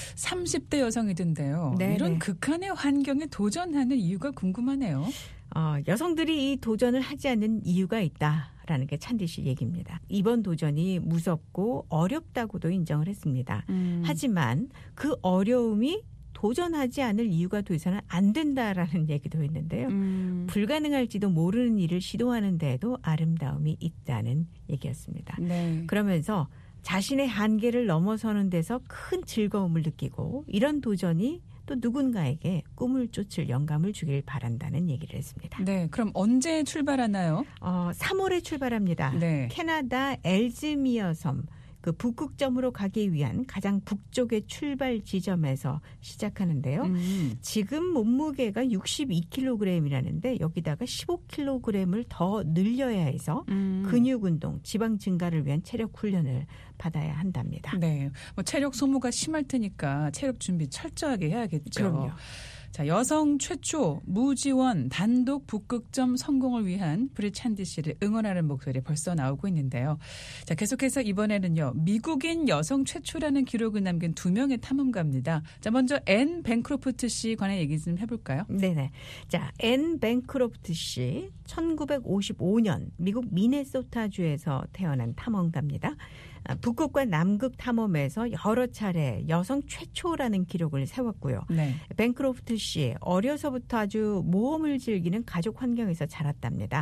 삼십 대 여성이던데요. 네네. 이런 극한의 환경에 도전하는 이유가 궁금하네요. 어, 여성들이 이 도전을 하지 않는 이유가 있다라는 게 찬디 씨 얘기입니다. 이번 도전이 무섭고 어렵다고도 인정을 했습니다. 음. 하지만 그 어려움이 도전하지 않을 이유가 돼서는 안 된다라는 얘기도 했는데요. 음. 불가능할지도 모르는 일을 시도하는 데에도 아름다움이 있다는 얘기였습니다. 네. 그러면서 자신의 한계를 넘어서는 데서 큰 즐거움을 느끼고 이런 도전이 또 누군가에게 꿈을 쫓을 영감을 주길 바란다는 얘기를 했습니다. 네, 그럼 언제 출발하나요? 어, 삼월에 출발합니다. 네. 캐나다 엘즈미어 섬. 그 북극점으로 가기 위한 가장 북쪽의 출발 지점에서 시작하는데요. 음. 지금 몸무게가 육십이 킬로그램이라는데 여기다가 십오 킬로그램을 더 늘려야 해서 음. 근육 운동, 지방 증가를 위한 체력 훈련을 받아야 한답니다. 네, 뭐 체력 소모가 심할 테니까 체력 준비 철저하게 해야겠죠. 그럼요. 자, 여성 최초 무지원 단독 북극점 성공을 위한 브리 찬디 씨를 응원하는 목소리 벌써 나오고 있는데요. 자, 계속해서 이번에는요. 미국인 여성 최초라는 기록을 남긴 두 명의 탐험가입니다. 자, 먼저 앤 뱅크로프트 씨 관한 얘기 좀 해볼까요? 네네. 자, 앤 뱅크로프트 씨, 천구백오십오 년 미국 미네소타주에서 태어난 탐험가입니다. 북극과 남극 탐험에서 여러 차례 여성 최초라는 기록을 세웠고요. 네. 뱅크로프트 씨 어려서부터 아주 모험을 즐기는 가족 환경에서 자랐답니다.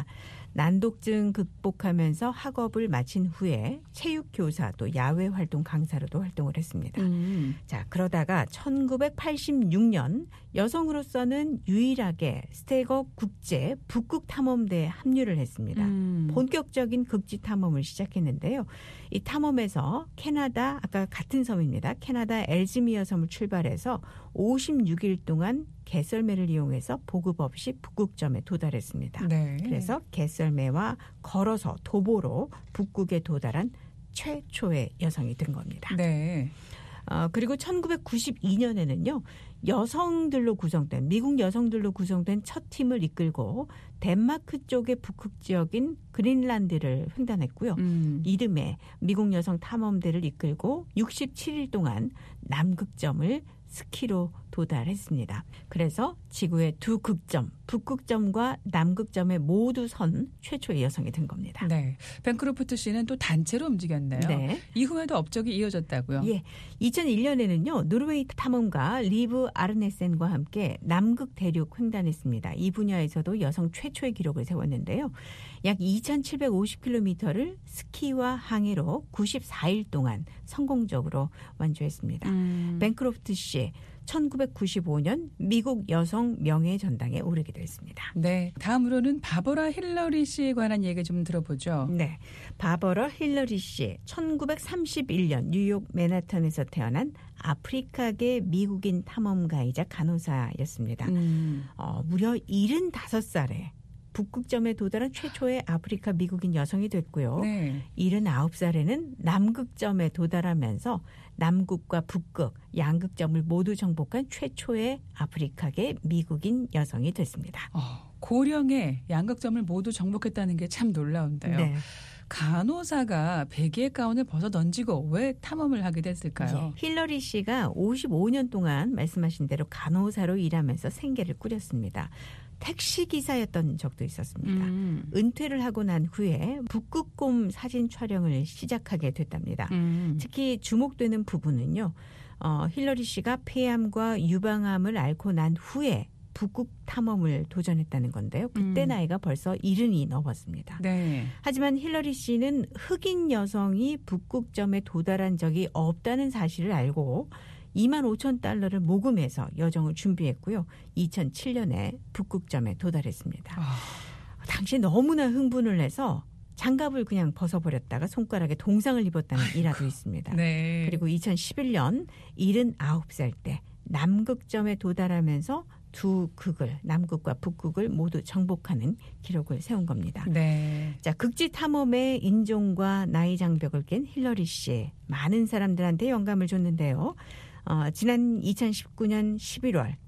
난독증 극복하면서 학업을 마친 후에 체육교사 또 야외 활동 강사로도 활동을 했습니다. 음. 자, 그러다가 천구백팔십육 년 여성으로서는 유일하게 스테거 국제 북극탐험대에 합류를 했습니다. 음. 본격적인 극지 탐험을 시작했는데요. 이 탐험에서 캐나다, 아까 같은 섬입니다. 캐나다 엘즈미어 섬을 출발해서 오십육 일 동안 개썰매를 이용해서 보급 없이 북극점에 도달했습니다. 네. 그래서 개썰매와 걸어서 도보로 북극에 도달한 최초의 여성이 된 겁니다. 네. 어, 그리고 천구백구십이 년에는요. 여성들로 구성된 미국 여성들로 구성된 첫 팀을 이끌고 덴마크 쪽의 북극 지역인 그린란드를 횡단했고요. 음. 이듬해 미국 여성 탐험대를 이끌고 육십칠 일 동안 남극점을 스키로 도달했습니다. 그래서 지구의 두 극점, 북극점과 남극점에 모두 선 최초의 여성이 된 겁니다. 네, 벤크로프트 씨는 또 단체로 움직였네요. 네. 이후에도 업적이 이어졌다고요? 예, 이천일 년에는요. 노르웨이 탐험가 리브 아르네센과 함께 남극 대륙 횡단했습니다. 이 분야에서도 여성 최초의 기록을 세웠는데요. 약 이천칠백오십 킬로미터를 스키와 항해로 구십사 일 동안 성공적으로 완주했습니다. 음. 벤크로프트 씨 천구백구십오 년 미국 여성 명예전당에 오르기도 했습니다. 네, 다음으로는 바버라 힐러리 씨에 관한 얘기 좀 들어보죠. 네, 바버라 힐러리 씨 천구백삼십일 년 뉴욕 맨하탄에서 태어난 아프리카계 미국인 탐험가이자 간호사였습니다. 음. 어, 무려 일흔다섯 살에 북극점에 도달한 최초의 아프리카 미국인 여성이 됐고요. 네. 일흔아홉 살에는 남극점에 도달하면서 남극과 북극, 양극점을 모두 정복한 최초의 아프리카계 미국인 여성이 됐습니다. 어, 고령에 양극점을 모두 정복했다는 게 참 놀라운데요. 네. 간호사가 베개의 가운을 벗어 던지고 왜 탐험을 하게 됐을까요? 예, 힐러리 씨가 오십오 년 동안 말씀하신 대로 간호사로 일하면서 생계를 꾸렸습니다. 택시기사였던 적도 있었습니다. 음. 은퇴를 하고 난 후에 북극곰 사진 촬영을 시작하게 됐답니다. 음. 특히 주목되는 부분은요. 어, 힐러리 씨가 폐암과 유방암을 앓고 난 후에 북극 탐험을 도전했다는 건데요. 그때 음. 나이가 벌써 일흔이 넘었습니다. 네. 하지만 힐러리 씨는 흑인 여성이 북극점에 도달한 적이 없다는 사실을 알고 이만 오천 달러를 모금해서 여정을 준비했고요. 이천칠 년에 북극점에 도달했습니다. 아. 당시 너무나 흥분을 해서 장갑을 그냥 벗어버렸다가 손가락에 동상을 입었다는 아이고. 일화도 있습니다. 네. 그리고 이천십일 년 일흔아홉 살 때 남극점에 도달하면서 두 극을, 남극과 북극을 모두 정복하는 기록을 세운 겁니다. 네. 자, 극지 탐험의 인종과 나이 장벽을 깬 힐러리 씨. 많은 사람들한테 영감을 줬는데요. 어, 지난 이천십구 년 십일월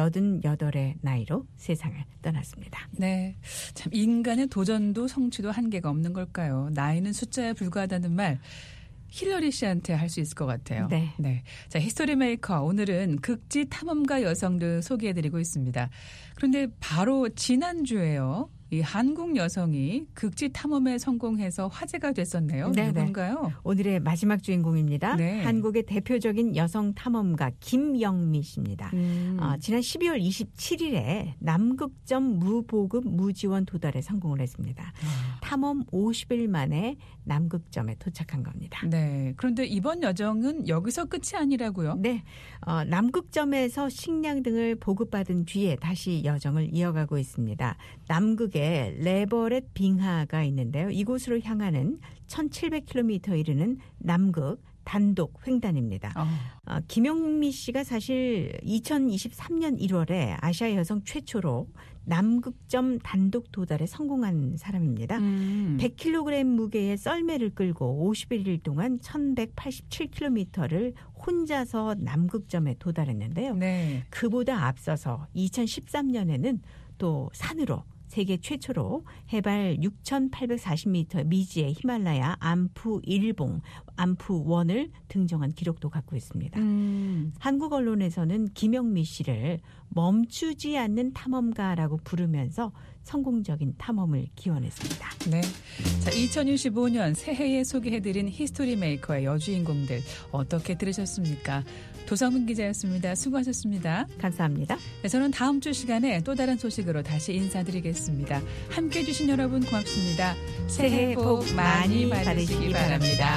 여든여덟의 나이로 세상을 떠났습니다. 네, 참 인간의 도전도 성취도 한계가 없는 걸까요? 나이는 숫자에 불과하다는 말 힐러리 씨한테 할 수 있을 것 같아요. 네. 네. 자, 히스토리 메이커 오늘은 극지 탐험가 여성들 소개해드리고 있습니다. 그런데 바로 지난주에요. 이 한국 여성이 극지 탐험에 성공해서 화제가 됐었네요. 네, 누군가요? 오늘의 마지막 주인공입니다. 네. 한국의 대표적인 여성 탐험가 김영미 씨입니다. 음. 어, 지난 십이월 이십칠일에 남극점 무보급 무지원 도달에 성공을 했습니다. 아. 탐험 오십 일 만에 남극점에 도착한 겁니다. 네. 그런데 이번 여정은 여기서 끝이 아니라고요? 네. 어, 남극점에서 식량 등을 보급받은 뒤에 다시 여정을 이어가고 있습니다. 남극 레버렛 빙하가 있는데요. 이곳으로 향하는 천칠백 킬로미터 이르는 남극 단독 횡단입니다. 어. 어, 김영미 씨가 사실 이천이십삼 년 일월에 아시아 여성 최초로 남극점 단독 도달에 성공한 사람입니다. 음. 백 킬로그램 무게의 썰매를 끌고 오십일 일 동안 천백팔십칠 킬로미터를 혼자서 남극점에 도달했는데요. 네. 그보다 앞서서 이천십삼 년에는 또 산으로 세계 최초로 해발 육천팔백사십 미터 미지의 히말라야 암프 일봉, 암프 일을 등정한 기록도 갖고 있습니다. 음. 한국 언론에서는 김영미 씨를 멈추지 않는 탐험가라고 부르면서 성공적인 탐험을 기원했습니다. 네. 자, 이천이십오 년 새해에 소개해드린 히스토리 메이커의 여주인공들 어떻게 들으셨습니까? 도성문 기자였습니다. 수고하셨습니다. 감사합니다. 네, 저는 다음 주 시간에 또 다른 소식으로 다시 인사드리겠습니다. 함께해 주신 여러분 고맙습니다. 새해 복 많이 받으시기 바랍니다.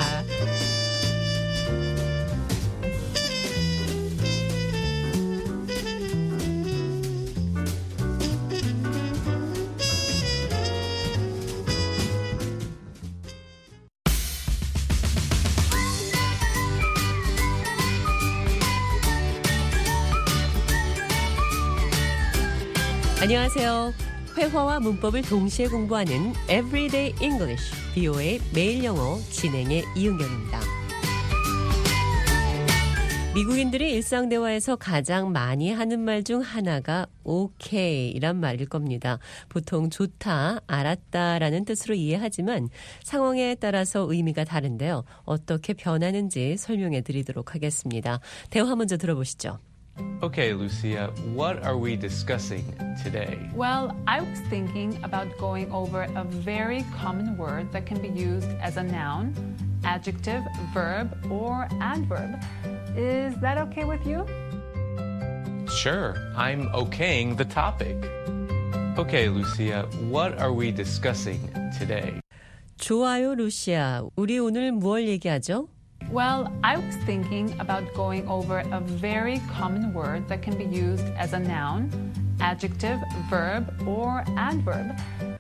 안녕하세요. 회화와 문법을 동시에 공부하는 Everyday English, 비오에이 매일 영어 진행의 이은경입니다. 미국인들이 일상 대화에서 가장 많이 하는 말 중 하나가 오케이란 말일 겁니다. 보통 좋다, 알았다라는 뜻으로 이해하지만 상황에 따라서 의미가 다른데요. 어떻게 변하는지 설명해 드리도록 하겠습니다. 대화 먼저 들어보시죠. Okay, Lucia, what are we discussing today? Well, I was thinking about going over a very common word that can be used as a noun, adjective, verb, or adverb. Is that okay with you? Sure, I'm okaying the topic. Okay, Lucia, what are we discussing today? 좋아요, 루시아. 우리 오늘 무얼 얘기하죠? Well, I was thinking about going over a very common word that can be used as a noun, adjective, verb, or adverb.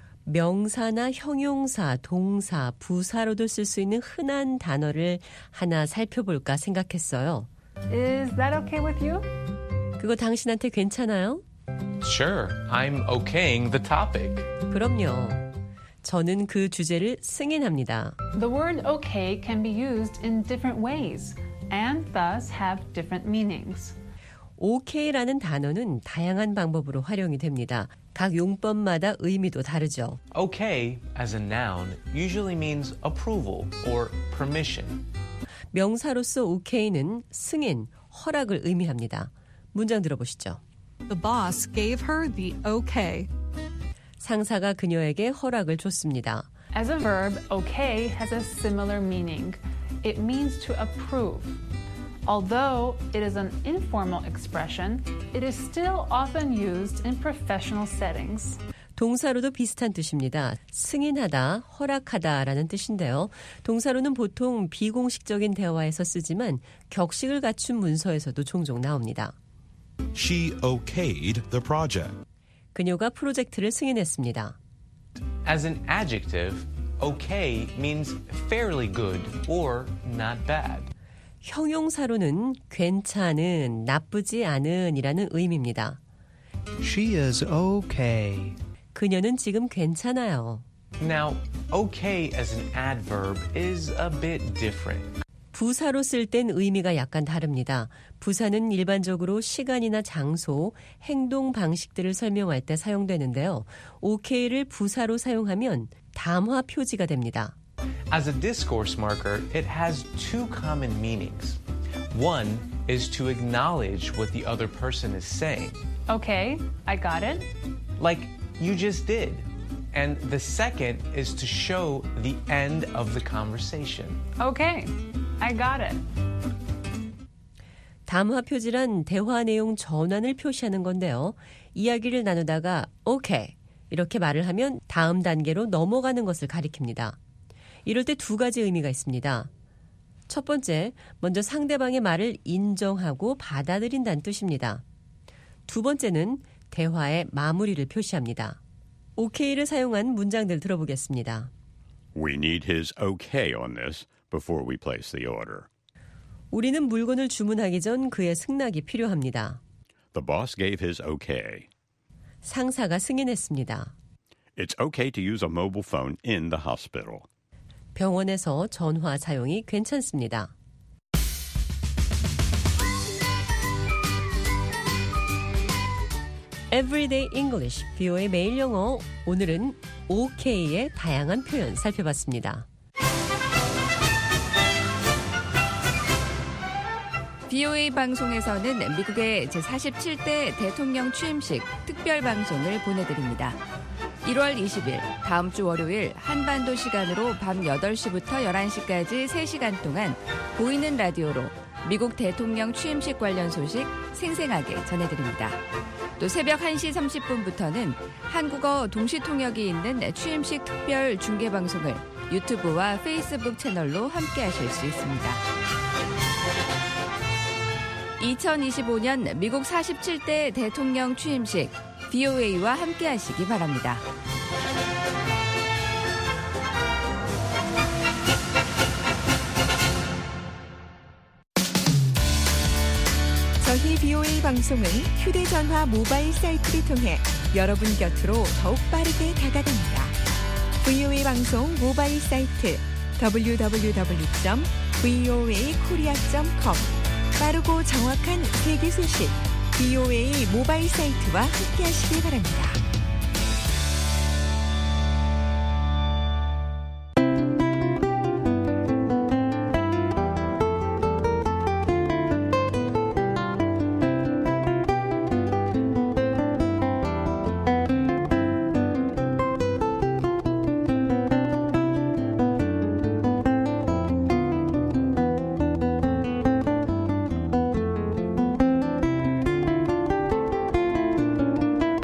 명사나 형용사, 동사, 부사로도 쓸 수 있는 흔한 단어를 하나 살펴볼까 생각했어요. Is that okay with you? 그거 당신한테 괜찮아요? Sure, I'm okaying the topic. 그럼요. 저는 그 주제를 승인합니다. The word okay can be used in different ways and thus have different meanings. okay라는 단어는 다양한 방법으로 활용이 됩니다. 각 용법마다 의미도 다르죠. Okay, as a noun, usually means approval or permission. 명사로서 okay는 승인, 허락을 의미합니다. 문장 들어보시죠. The boss gave her the okay. 상사가 그녀에게 허락을 줬습니다. As a verb, okay has a similar meaning. It means to approve. Although it is an informal expression, it is still often used in professional settings. 동사로도 비슷한 뜻입니다. 승인하다, 허락하다라는 뜻인데요. 동사로는 보통 비공식적인 대화에서 쓰지만 격식을 갖춘 문서에서도 종종 나옵니다. She okayed the project. 그녀가 프로젝트를 승인했습니다. As an adjective, okay means fairly good or not bad. 형용사로는 괜찮은, 나쁘지 않은 이라는 의미입니다. She is okay. 그녀는 지금 괜찮아요. Now, okay as an adverb is a bit different. 부사로 쓸 땐 의미가 약간 다릅니다. 부사는 일반적으로 시간이나 장소, 행동 방식들을 설명할 때 사용되는데요. okay를 부사로 사용하면 담화 표지가 됩니다. As a discourse marker, it has two common meanings. One is to acknowledge what the other person is saying. Okay, I got it. Like you just did. And the second is to show the end of the conversation. Okay, I got it. 담화 표지란 대화 내용 전환을 표시하는 건데요. 이야기를 나누다가 오케이 이렇게 말을 하면 다음 단계로 넘어가는 것을 가리킵니다. 이럴 때 두 가지 의미가 있습니다. 첫 번째, 먼저 상대방의 말을 인정하고 받아들인다는 뜻입니다. 두 번째는 대화의 마무리를 표시합니다. okay를 사용한 문장들 들어보겠습니다. We need his okay on this before we place the order. 우리는 물건을 주문하기 전 그의 승낙이 필요합니다. The boss gave his okay. 상사가 승인했습니다. It's okay to use a mobile phone in the hospital. 병원에서 전화 사용이 괜찮습니다. Everyday English, 비오에이 매일 영어. 오늘은 okay의 다양한 표현 살펴봤습니다. 비오에이 방송에서는 미국의 제사십칠 대 대통령 취임식 특별 방송을 보내드립니다. 일월 이십일 다음 주 월요일 한반도 시간으로 밤 여덟 시부터 열한 시까지 세 시간 동안 보이는 라디오로 미국 대통령 취임식 관련 소식 생생하게 전해드립니다. 또 새벽 한 시 삼십 분부터는 한국어 동시통역이 있는 취임식 특별 중계방송을 유튜브와 페이스북 채널로 함께하실 수 있습니다. 이천이십오 년 미국 사십칠 대 대통령 취임식 비오에이와 함께하시기 바랍니다. 저희 비오에이 방송은 휴대전화 모바일 사이트를 통해 여러분 곁으로 더욱 빠르게 다가갑니다. 비오에이 방송 모바일 사이트 더블유 더블유 더블유 점 브이오에이 코리아 점 컴 빠르고 정확한 세계 소식 비오에이 모바일 사이트와 함께하시기 바랍니다.